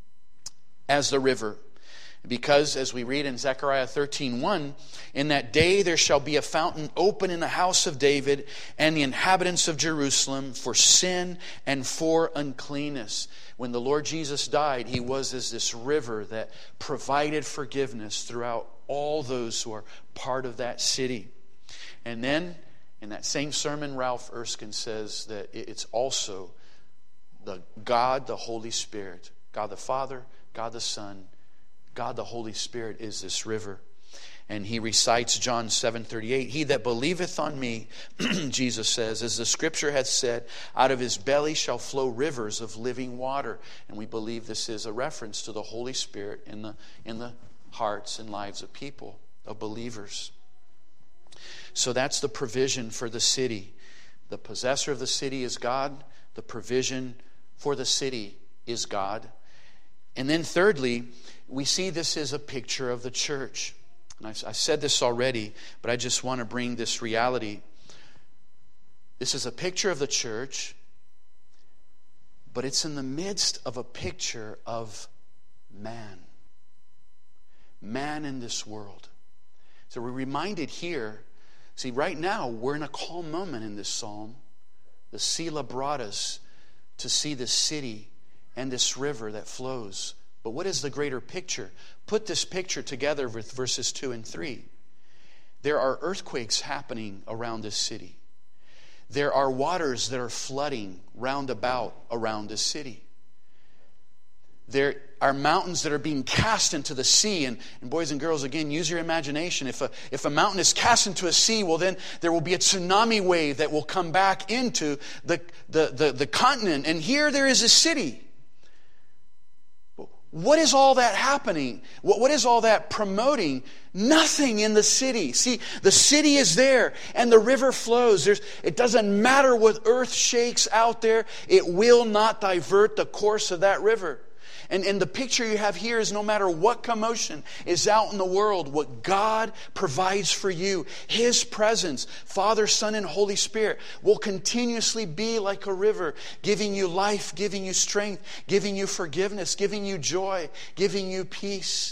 A: as the river. Because, as we read in Zechariah 13:1, in that day there shall be a fountain open in the house of David and the inhabitants of Jerusalem for sin and for uncleanness. When the Lord Jesus died, He was as this river that provided forgiveness throughout all those who are part of that city. And then, in that same sermon, Ralph Erskine says that it's also the God, the Holy Spirit. God the Father, God the Son, God the Holy Spirit is this river. And he recites John 7:38. He that believeth on me, Jesus says, as the Scripture hath said, out of his belly shall flow rivers of living water. And we believe this is a reference to the Holy Spirit in the hearts and lives of people, of believers. So that's the provision for the city. The possessor of the city is God. The provision for the city is God. And then thirdly, we see this is a picture of the church. And I said this already, but I just want to bring this reality. This is a picture of the church, but it's in the midst of a picture of man. Man in this world. So we're reminded here, see, right now we're in a calm moment in this psalm The Sela brought us to see this city and this river that flows. But what is the greater picture? Put this picture together with verses 2 and 3. There are earthquakes happening around this city. There are waters that are flooding round about around this city. There are mountains that are being cast into the sea. And boys and girls, again, use your imagination. If a mountain is cast into a sea, well, then there will be a tsunami wave that will come back into the continent. And here there is a city. What is all that happening? What is all that promoting? Nothing in the city. See, the city is there and the river flows. It doesn't matter what earth shakes out there. It will not divert the course of that river. And the picture you have here is no matter what commotion is out in the world, what God provides for you, His presence, Father, Son, and Holy Spirit, will continuously be like a river, giving you life, giving you strength, giving you forgiveness, giving you joy, giving you peace.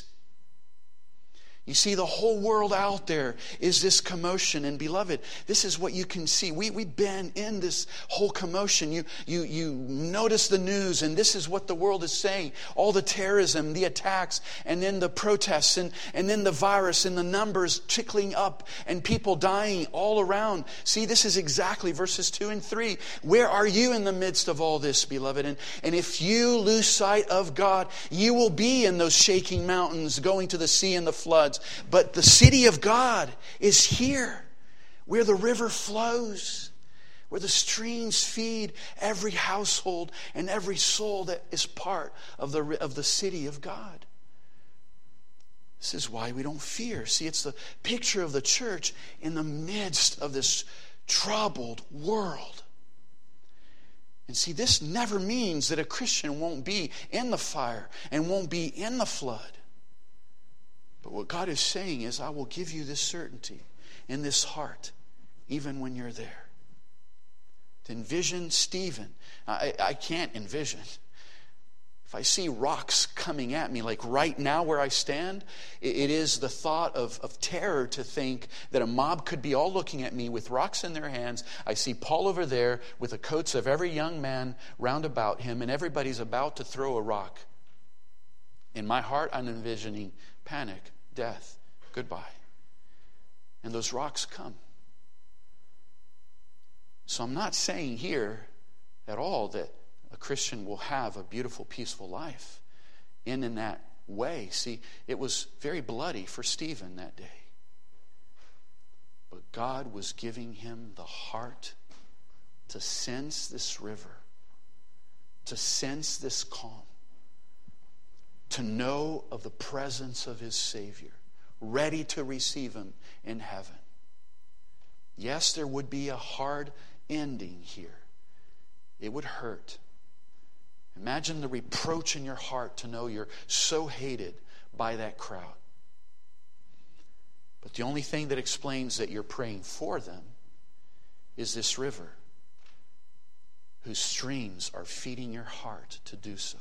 A: You see, the whole world out there is this commotion. And beloved, this is what you can see. We've been in this whole commotion. You notice the news, and this is what the world is saying. All the terrorism, the attacks, and then the protests, and then the virus, and the numbers tickling up, and people dying all around. See, this is exactly verses 2 and 3. Where are you in the midst of all this, beloved? And if you lose sight of God, you will be in those shaking mountains, going to the sea and the floods. But the city of God is here, where the river flows, where the streams feed every household and every soul that is part of the city of God. This is why we don't fear. See, it's the picture of the church in the midst of this troubled world. And see, this never means that a Christian won't be in the fire and won't be in the flood. But what God is saying is, I will give you this certainty in this heart, even when you're there. To envision Stephen, I can't envision. If I see rocks coming at me, like right now where I stand, it is the thought of terror to think that a mob could be all looking at me with rocks in their hands. I see Paul over there with the coats of every young man round about him, and everybody's about to throw a rock. In my heart, I'm envisioning panic, death, goodbye. And those rocks come. So I'm not saying here at all that a Christian will have a beautiful, peaceful life in that way. See, it was very bloody for Stephen that day. But God was giving him the heart to sense this river, to sense this calm, to know of the presence of his Savior, ready to receive him in heaven. Yes, there would be a hard ending here. It would hurt. Imagine the reproach in your heart to know you're so hated by that crowd. But the only thing that explains that you're praying for them is this river, whose streams are feeding your heart to do so.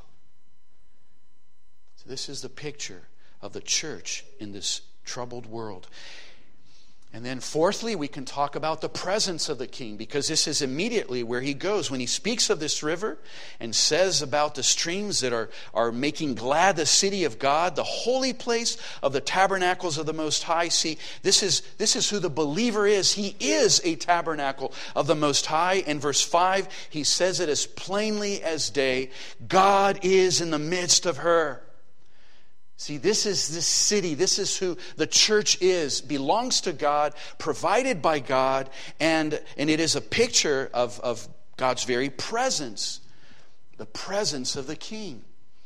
A: This is the picture of the church in this troubled world. And then fourthly, we can talk about the presence of the King, because this is immediately where he goes. When he speaks of this river and says about the streams that are making glad the city of God, the holy place of the tabernacles of the Most High. See, this is who the believer is. He is a tabernacle of the Most High. In verse 5, he says it as plainly as day. God is in the midst of her. See, this is this city. This is who the church is. Belongs to God, provided by God, and it is a picture of God's very presence. The presence of the King.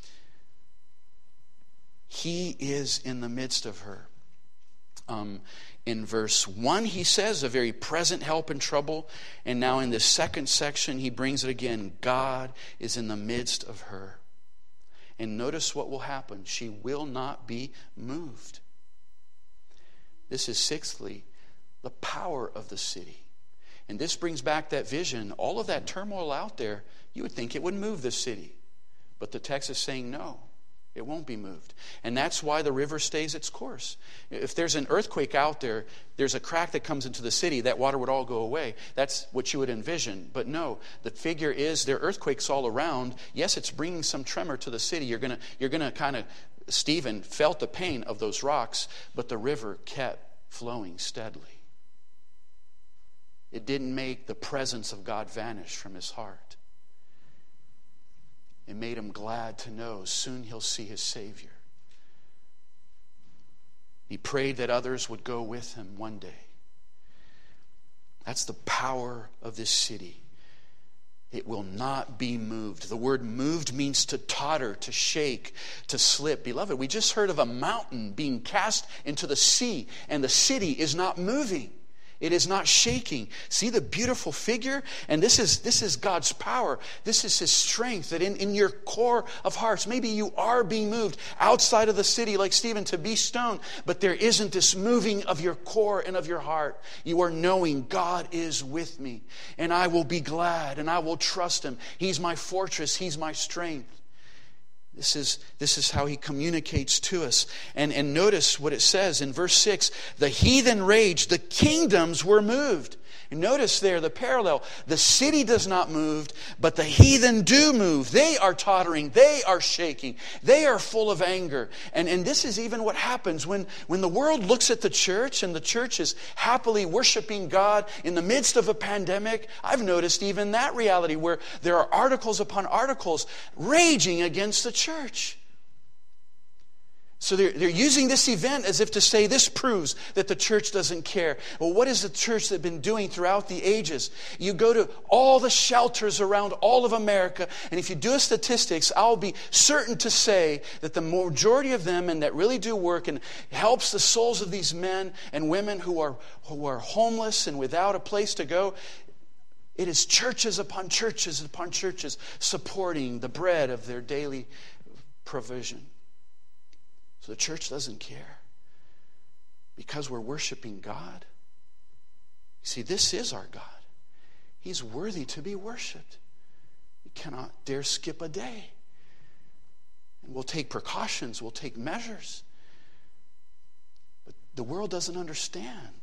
A: He is in the midst of her. In verse 1, he says, a very present help in trouble. And now in the second section, he brings it again. God is in the midst of her. And notice what will happen. She will not be moved. This is sixthly, the power of the city. And this brings back that vision. All of that turmoil out there, you would think it would move the city. But the text is saying no. It won't be moved. And that's why the river stays its course. If there's an earthquake out there, there's a crack that comes into the city, that water would all go away. That's what you would envision. But no, the figure is there are earthquakes all around. Yes, it's bringing some tremor to the city. You're gonna kind of, Stephen felt the pain of those rocks, but the river kept flowing steadily. It didn't make the presence of God vanish from his heart. It made him glad to know soon he'll see his Savior. He prayed that others would go with him one day. That's the power of this city. It will not be moved. The word moved means to totter, to shake, to slip. Beloved, we just heard of a mountain being cast into the sea, and the city is not moving. It is not shaking. See the beautiful figure? And this is God's power. This is his strength, that in your core of hearts, maybe you are being moved outside of the city like Stephen to be stoned, but there isn't this moving of your core and of your heart. You are knowing God is with me, and I will be glad, and I will trust him. He's my fortress. He's my strength. This is how he communicates to us. And notice what it says in verse 6. The heathen raged, the kingdoms were moved. And notice there the parallel. The city does not move, but the heathen do move. They are tottering. They are shaking. They are full of anger. And this is even what happens when the world looks at the church and the church is happily worshiping God in the midst of a pandemic. I've noticed even that reality where there are articles upon articles raging against the church. So they're using this event as if to say this proves that the church doesn't care. Well, what has the church been doing throughout the ages? You go to all the shelters around all of America, and if you do a statistics, I'll be certain to say that the majority of them, and that really do work and helps the souls of these men and women who are homeless and without a place to go, it is churches upon churches upon churches supporting the bread of their daily provision. So the church doesn't care because we're worshiping God. You see, this is our God. He's worthy to be worshiped. We cannot dare skip a day. And we'll take precautions, we'll take measures. But the world doesn't understand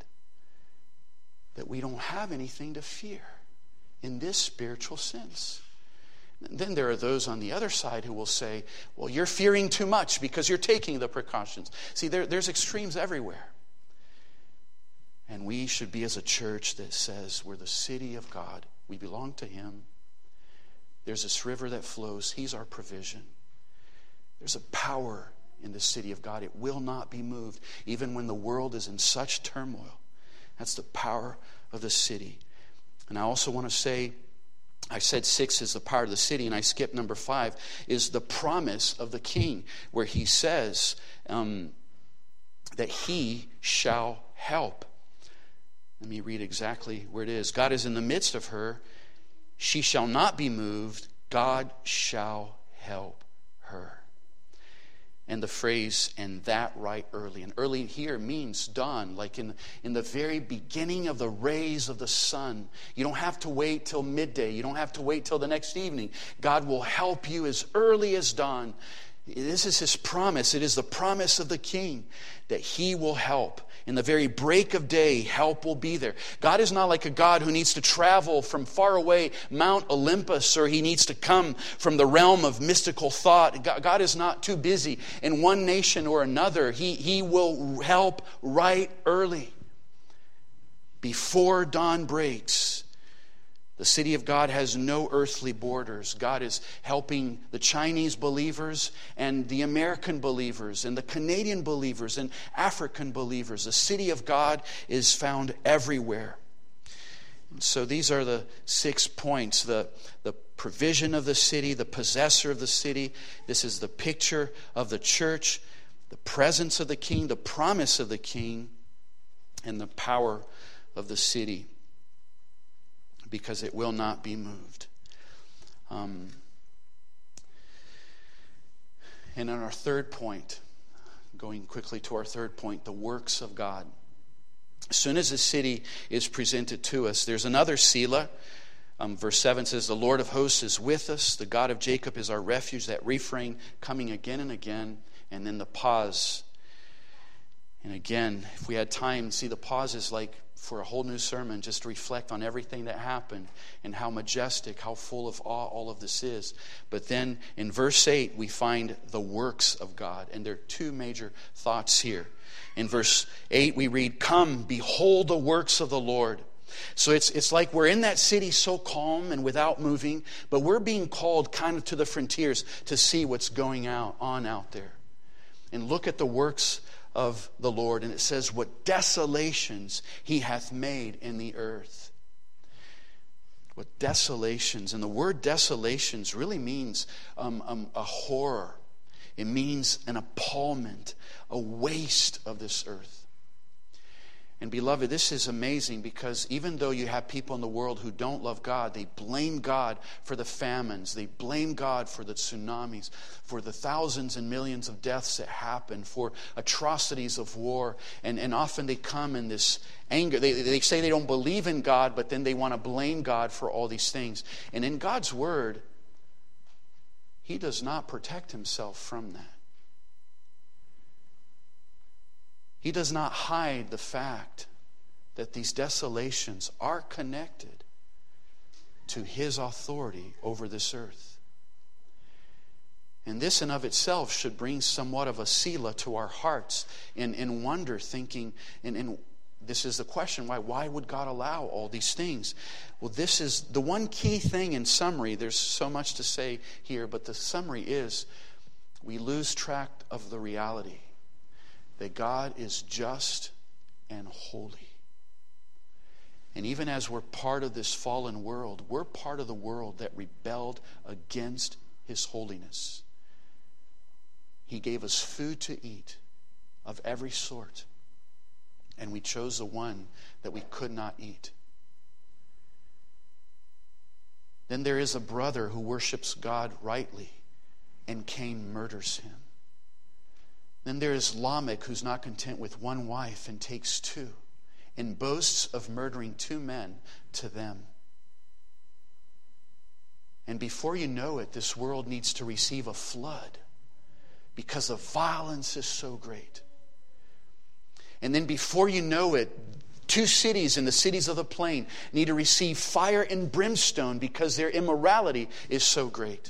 A: that we don't have anything to fear in this spiritual sense. Then there are those on the other side who will say, well, you're fearing too much because you're taking the precautions. See, there's extremes everywhere. And we should be as a church that says we're the city of God. We belong to him. There's this river that flows. He's our provision. There's a power in the city of God. It will not be moved, even when the world is in such turmoil. That's the power of the city. And I also want to say, I said 6 is the power of the city, and I skipped number 5, is the promise of the king, where he says that he shall help. Let me read exactly where it is. God is in the midst of her. She shall not be moved. God shall help her. And the phrase, and that right early. And early here means dawn, like in the very beginning of the rays of the sun. You don't have to wait till midday. You don't have to wait till the next evening. God will help you as early as dawn. This is his promise. It is the promise of the king that he will help. In the very break of day, help will be there. God is not like a God who needs to travel from far away Mount Olympus, or he needs to come from the realm of mystical thought. God is not too busy in one nation or another. He will help right early. Before dawn breaks, the city of God has no earthly borders. God is helping the Chinese believers and the American believers and the Canadian believers and African believers. The city of God is found everywhere. And so these are the 6 points. The provision of the city, the possessor of the city. This is the picture of the church, the presence of the king, the promise of the king, and the power of the city. Because it will not be moved. And on our third point, going quickly to our third point, the works of God. As soon as the city is presented to us, there's another Selah, Verse 7 says, the Lord of hosts is with us. The God of Jacob is our refuge. That refrain coming again and again. And then the pause. And again, if we had time, see the pause is like for a whole new sermon, just to reflect on everything that happened and how majestic, how full of awe all of this is. But then in verse 8, we find the works of God. And there are two major thoughts here. In verse 8, we read, come, behold the works of the Lord. So it's like we're in that city so calm and without moving, but we're being called kind of to the frontiers to see what's going on out there. And look at the works of the Lord. And it says, what desolations he hath made in the earth. What desolations. And the word desolations really means a horror. It means an appallment, a waste of this earth. And beloved, this is amazing because even though you have people in the world who don't love God, they blame God for the famines. They blame God for the tsunamis, for the thousands and millions of deaths that happen, for atrocities of war. And often they come in this anger. They say they don't believe in God, but then they want to blame God for all these things. And in God's word, he does not protect himself from that. He does not hide the fact that these desolations are connected to his authority over this earth. And this in of itself should bring somewhat of a selah to our hearts in wonder, thinking, and this is the question, why would God allow all these things? Well, this is the one key thing in summary. There's so much to say here, but the summary is we lose track of the reality that God is just and holy. And even as we're part of this fallen world, we're part of the world that rebelled against his holiness. He gave us food to eat of every sort, and we chose the one that we could not eat. Then there is a brother who worships God rightly, and Cain murders him. Then there is Lamech, who's not content with one wife and takes two, and boasts of murdering two men to them. And before you know it, this world needs to receive a flood because the violence is so great. And then before you know it, two cities in the cities of the plain need to receive fire and brimstone because their immorality is so great.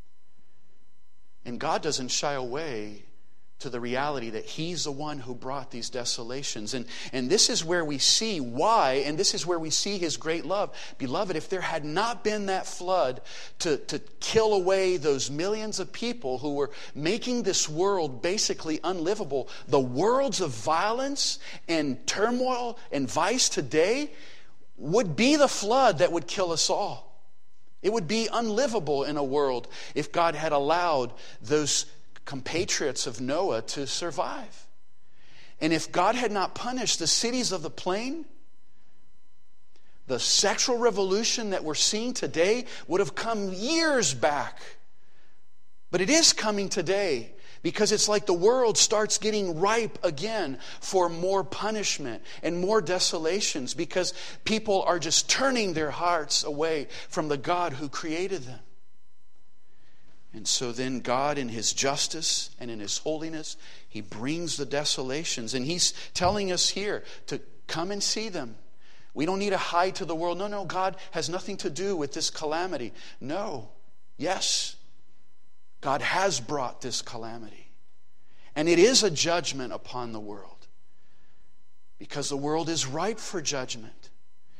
A: And God doesn't shy away to the reality that he's the one who brought these desolations. And this is where we see why, and this is where we see his great love. Beloved, if there had not been that flood to kill away those millions of people who were making this world basically unlivable, the worlds of violence and turmoil and vice today would be the flood that would kill us all. It would be unlivable in a world if God had allowed those compatriots of Noah to survive. And if God had not punished the cities of the plain, the sexual revolution that we're seeing today would have come years back. But it is coming today because it's like the world starts getting ripe again for more punishment and more desolations because people are just turning their hearts away from the God who created them. And so then God in his justice and in his holiness, he brings the desolations. And he's telling us here to come and see them. We don't need to hide to the world. No, God has nothing to do with this calamity. No. Yes, God has brought this calamity. And it is a judgment upon the world. Because the world is ripe for judgment.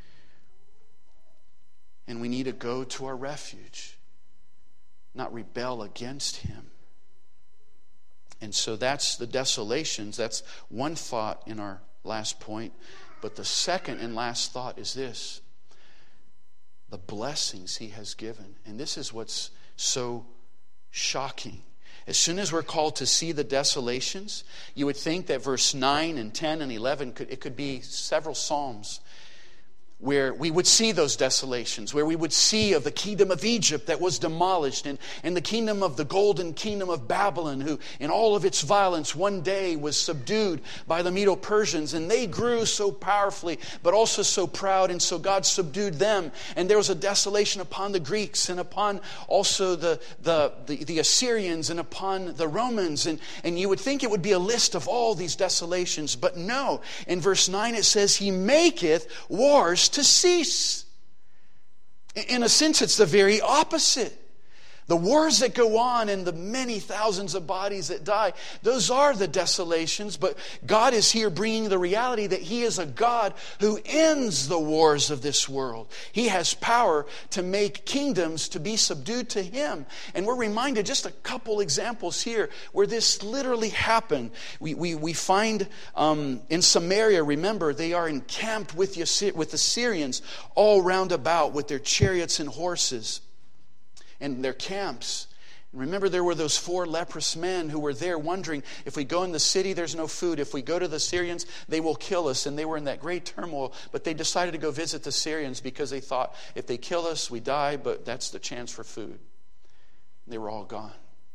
A: And we need to go to our refuge. Not rebel against him. And so that's the desolations. That's one thought in our last point. But the second and last thought is this. The blessings he has given. And this is what's so shocking. As soon as we're called to see the desolations, you would think that verse 9 and 10 and 11, it could be several psalms. where we would see those desolations, where we would see of the kingdom of Egypt that was demolished, and the kingdom of the golden kingdom of Babylon, who in all of its violence one day was subdued by the Medo-Persians, and they grew so powerfully, but also so proud, and so God subdued them, and there was a desolation upon the Greeks, and upon also the Assyrians, and upon the Romans, and you would think it would be a list of all these desolations, but no. In verse 9 it says, He maketh wars to cease. In a sense, it's the very opposite. The wars that go on and the many thousands of bodies that die, those are the desolations. But God is here bringing the reality that He is a God who ends the wars of this world. He has power to make kingdoms to be subdued to Him. And we're reminded just a couple examples here where this literally happened. We find in Samaria, remember, they are encamped with the Syrians all round about with their chariots and horses and their camps. And remember, there were those 4 leprous men who were there wondering, if we go in the city, there's no food. If we go to the Syrians, they will kill us. And they were in that great turmoil. But they decided to go visit the Syrians because they thought, if they kill us, we die, but that's the chance for food. They were all gone.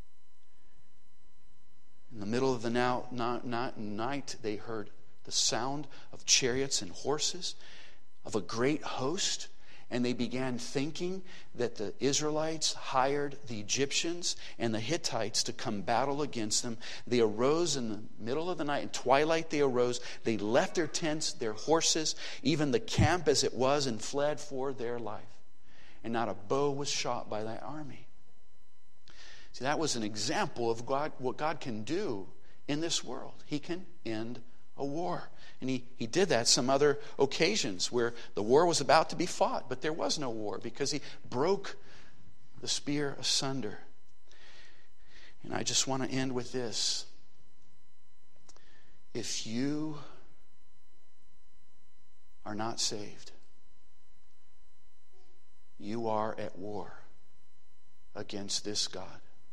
A: In the middle of the night, they heard the sound of chariots and horses, of a great host. And they began thinking that the Israelites hired the Egyptians and the Hittites to come battle against them. They arose in the middle of the night. In twilight they arose. They left their tents, their horses, even the camp as it was, and fled for their life. And not a bow was shot by that army. See, that was an example of what God can do in this world. He can end a war. And he did that some other occasions where the war was about to be fought, but there was no war because He broke the spear asunder. And I just want to end with this. If you are not saved, you are at war against this God.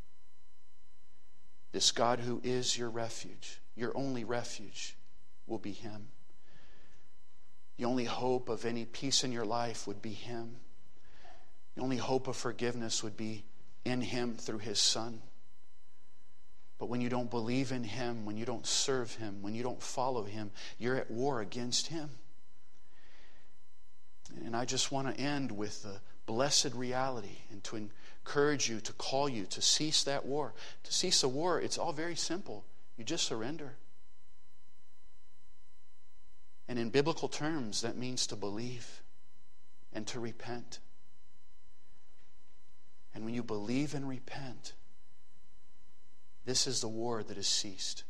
A: This God who is your refuge, your only refuge, will be Him. The only hope of any peace in your life would be Him. The only hope of forgiveness would be in Him through His Son. But when you don't believe in Him, when you don't serve Him, when you don't follow Him, you're at war against Him. And I just want to end with the blessed reality and to encourage you, to call you to cease that war. To cease a war, it's all very simple. You just surrender. And in biblical terms, that means to believe and to repent. And when you believe and repent, this is the war that has ceased.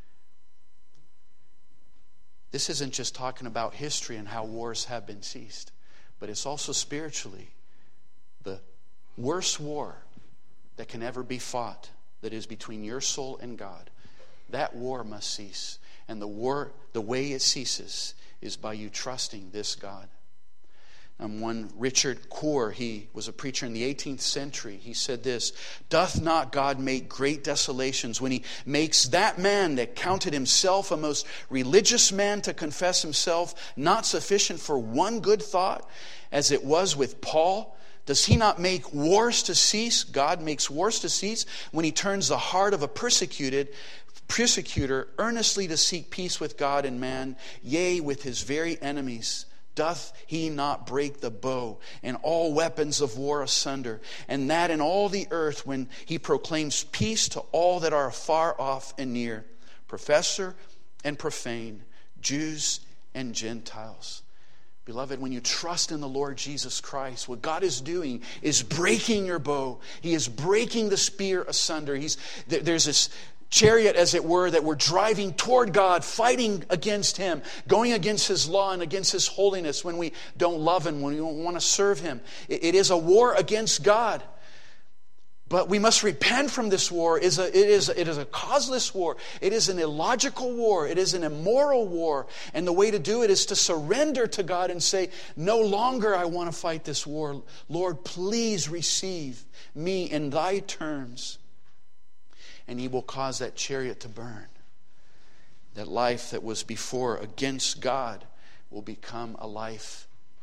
A: This isn't just talking about history and how wars have been ceased, but it's also spiritually the worst war that can ever be fought, that is between your soul and God. That war must cease. And the way it ceases is by you trusting this God. One Richard Coeur, he was a preacher in the 18th century. He said this, "Doth not God make great desolations when He makes that man that counted himself a most religious man to confess himself not sufficient for one good thought, as it was with Paul? Does He not make wars to cease?" God makes wars to cease when He turns the heart of a persecutor earnestly to seek peace with God and man, yea, with his very enemies. Doth He not break the bow and all weapons of war asunder, and that in all the earth, when He proclaims peace to all that are far off and near, professor and profane, Jews and Gentiles? Beloved, when you trust in the Lord Jesus Christ, what God is doing is breaking your bow. He is breaking the spear asunder. There's this chariot, as it were, that we're driving toward God, fighting against Him, going against His law and against His holiness when we don't love Him, when we don't want to serve Him. It is a war against God. But we must repent from this war. It is a causeless war. It is an illogical war. It is an immoral war. And the way to do it is to surrender to God and say, no longer I want to fight this war. Lord, please receive me in Thy terms. And He will cause that chariot to burn. That life that was before against God will become a life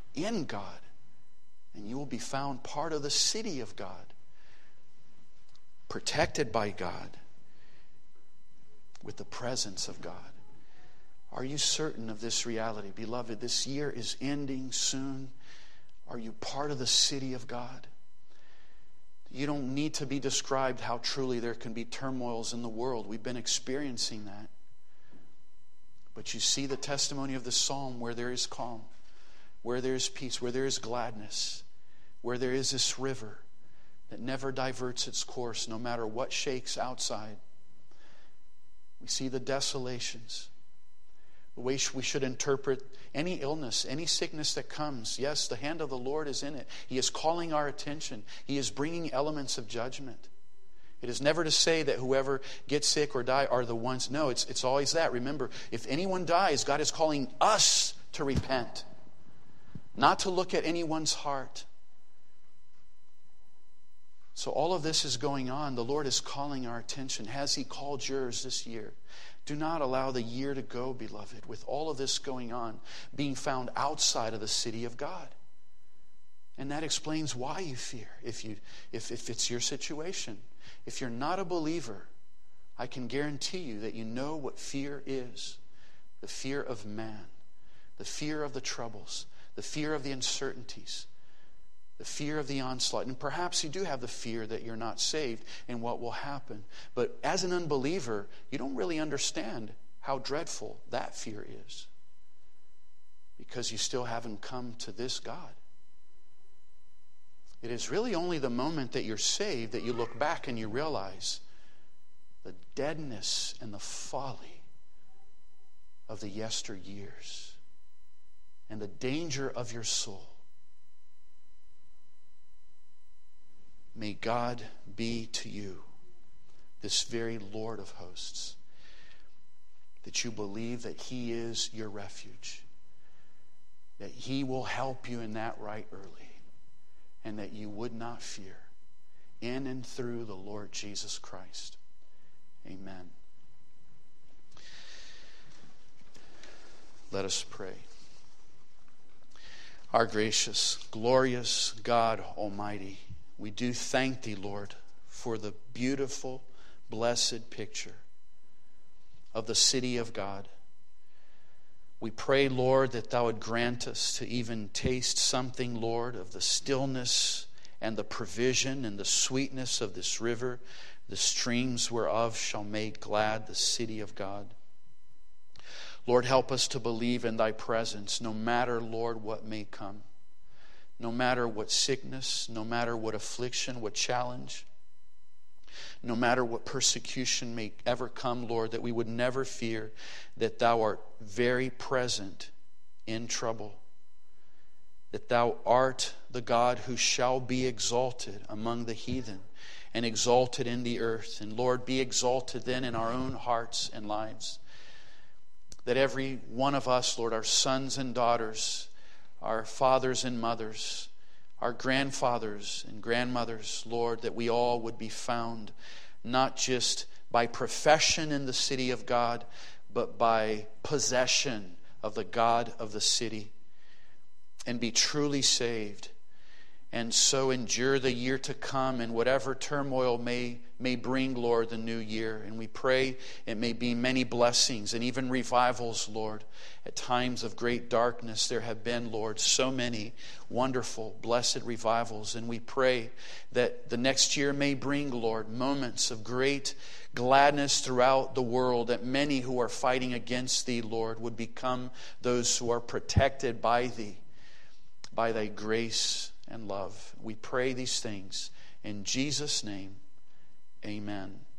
A: in God. And you will be found part of the city of God, protected by God, with the presence of God. Are you certain of this reality? Beloved, this year is ending soon. Are you part of the city of God? You don't need to be described how truly there can be turmoils in the world. We've been experiencing that. But you see the testimony of the psalm where there is calm, where there is peace, where there is gladness, where there is this river that never diverts its course no matter what shakes outside. We see the desolations, the way we should interpret any illness, any sickness that comes. Yes, the hand of the Lord is in it. He is calling our attention. He is bringing elements of judgment. It is never to say that whoever gets sick or die are the ones. No, it's always that. Remember, if anyone dies, God is calling us to repent, not to look at anyone's heart. So all of this is going on. The Lord is calling our attention. Has He called yours this year? Do not allow the year to go, beloved, with all of this going on, being found outside of the city of God. And that explains why you fear, if it's your situation. If you're not a believer, I can guarantee you that you know what fear is. The fear of man, the fear of the troubles, the fear of the uncertainties, the fear of the onslaught. And perhaps you do have the fear that you're not saved and what will happen. But as an unbeliever, you don't really understand how dreadful that fear is, because you still haven't come to this God. It is really only the moment that you're saved that you look back and you realize the deadness and the folly of the yesteryears and the danger of your soul. May God be to you this very Lord of hosts, that you believe that He is your refuge, that He will help you in that right early, and that you would not fear, in and through the Lord Jesus Christ. Amen. Let us pray. Our gracious, glorious God Almighty, we do thank Thee, Lord, for the beautiful, blessed picture of the city of God. We pray, Lord, that Thou would grant us to even taste something, Lord, of the stillness and the provision and the sweetness of this river, the streams whereof shall make glad the city of God. Lord, help us to believe in Thy presence, no matter, Lord, what may come. No matter what sickness, no matter what affliction, what challenge, no matter what persecution may ever come, Lord, that we would never fear, that Thou art very present in trouble, that Thou art the God who shall be exalted among the heathen and exalted in the earth. And Lord, be exalted then in our own hearts and lives, that every one of us, Lord, our sons and daughters, our fathers and mothers, our grandfathers and grandmothers, Lord, that we all would be found not just by profession in the city of God, but by possession of the God of the city, and be truly saved, and so endure the year to come and whatever turmoil may bring, Lord, the new year. And we pray it may be many blessings and even revivals, Lord. At times of great darkness there have been, Lord, so many wonderful, blessed revivals. And we pray that the next year may bring, Lord, moments of great gladness throughout the world, that many who are fighting against Thee, Lord, would become those who are protected by Thee, by Thy grace and love. We pray these things in Jesus' name. Amen.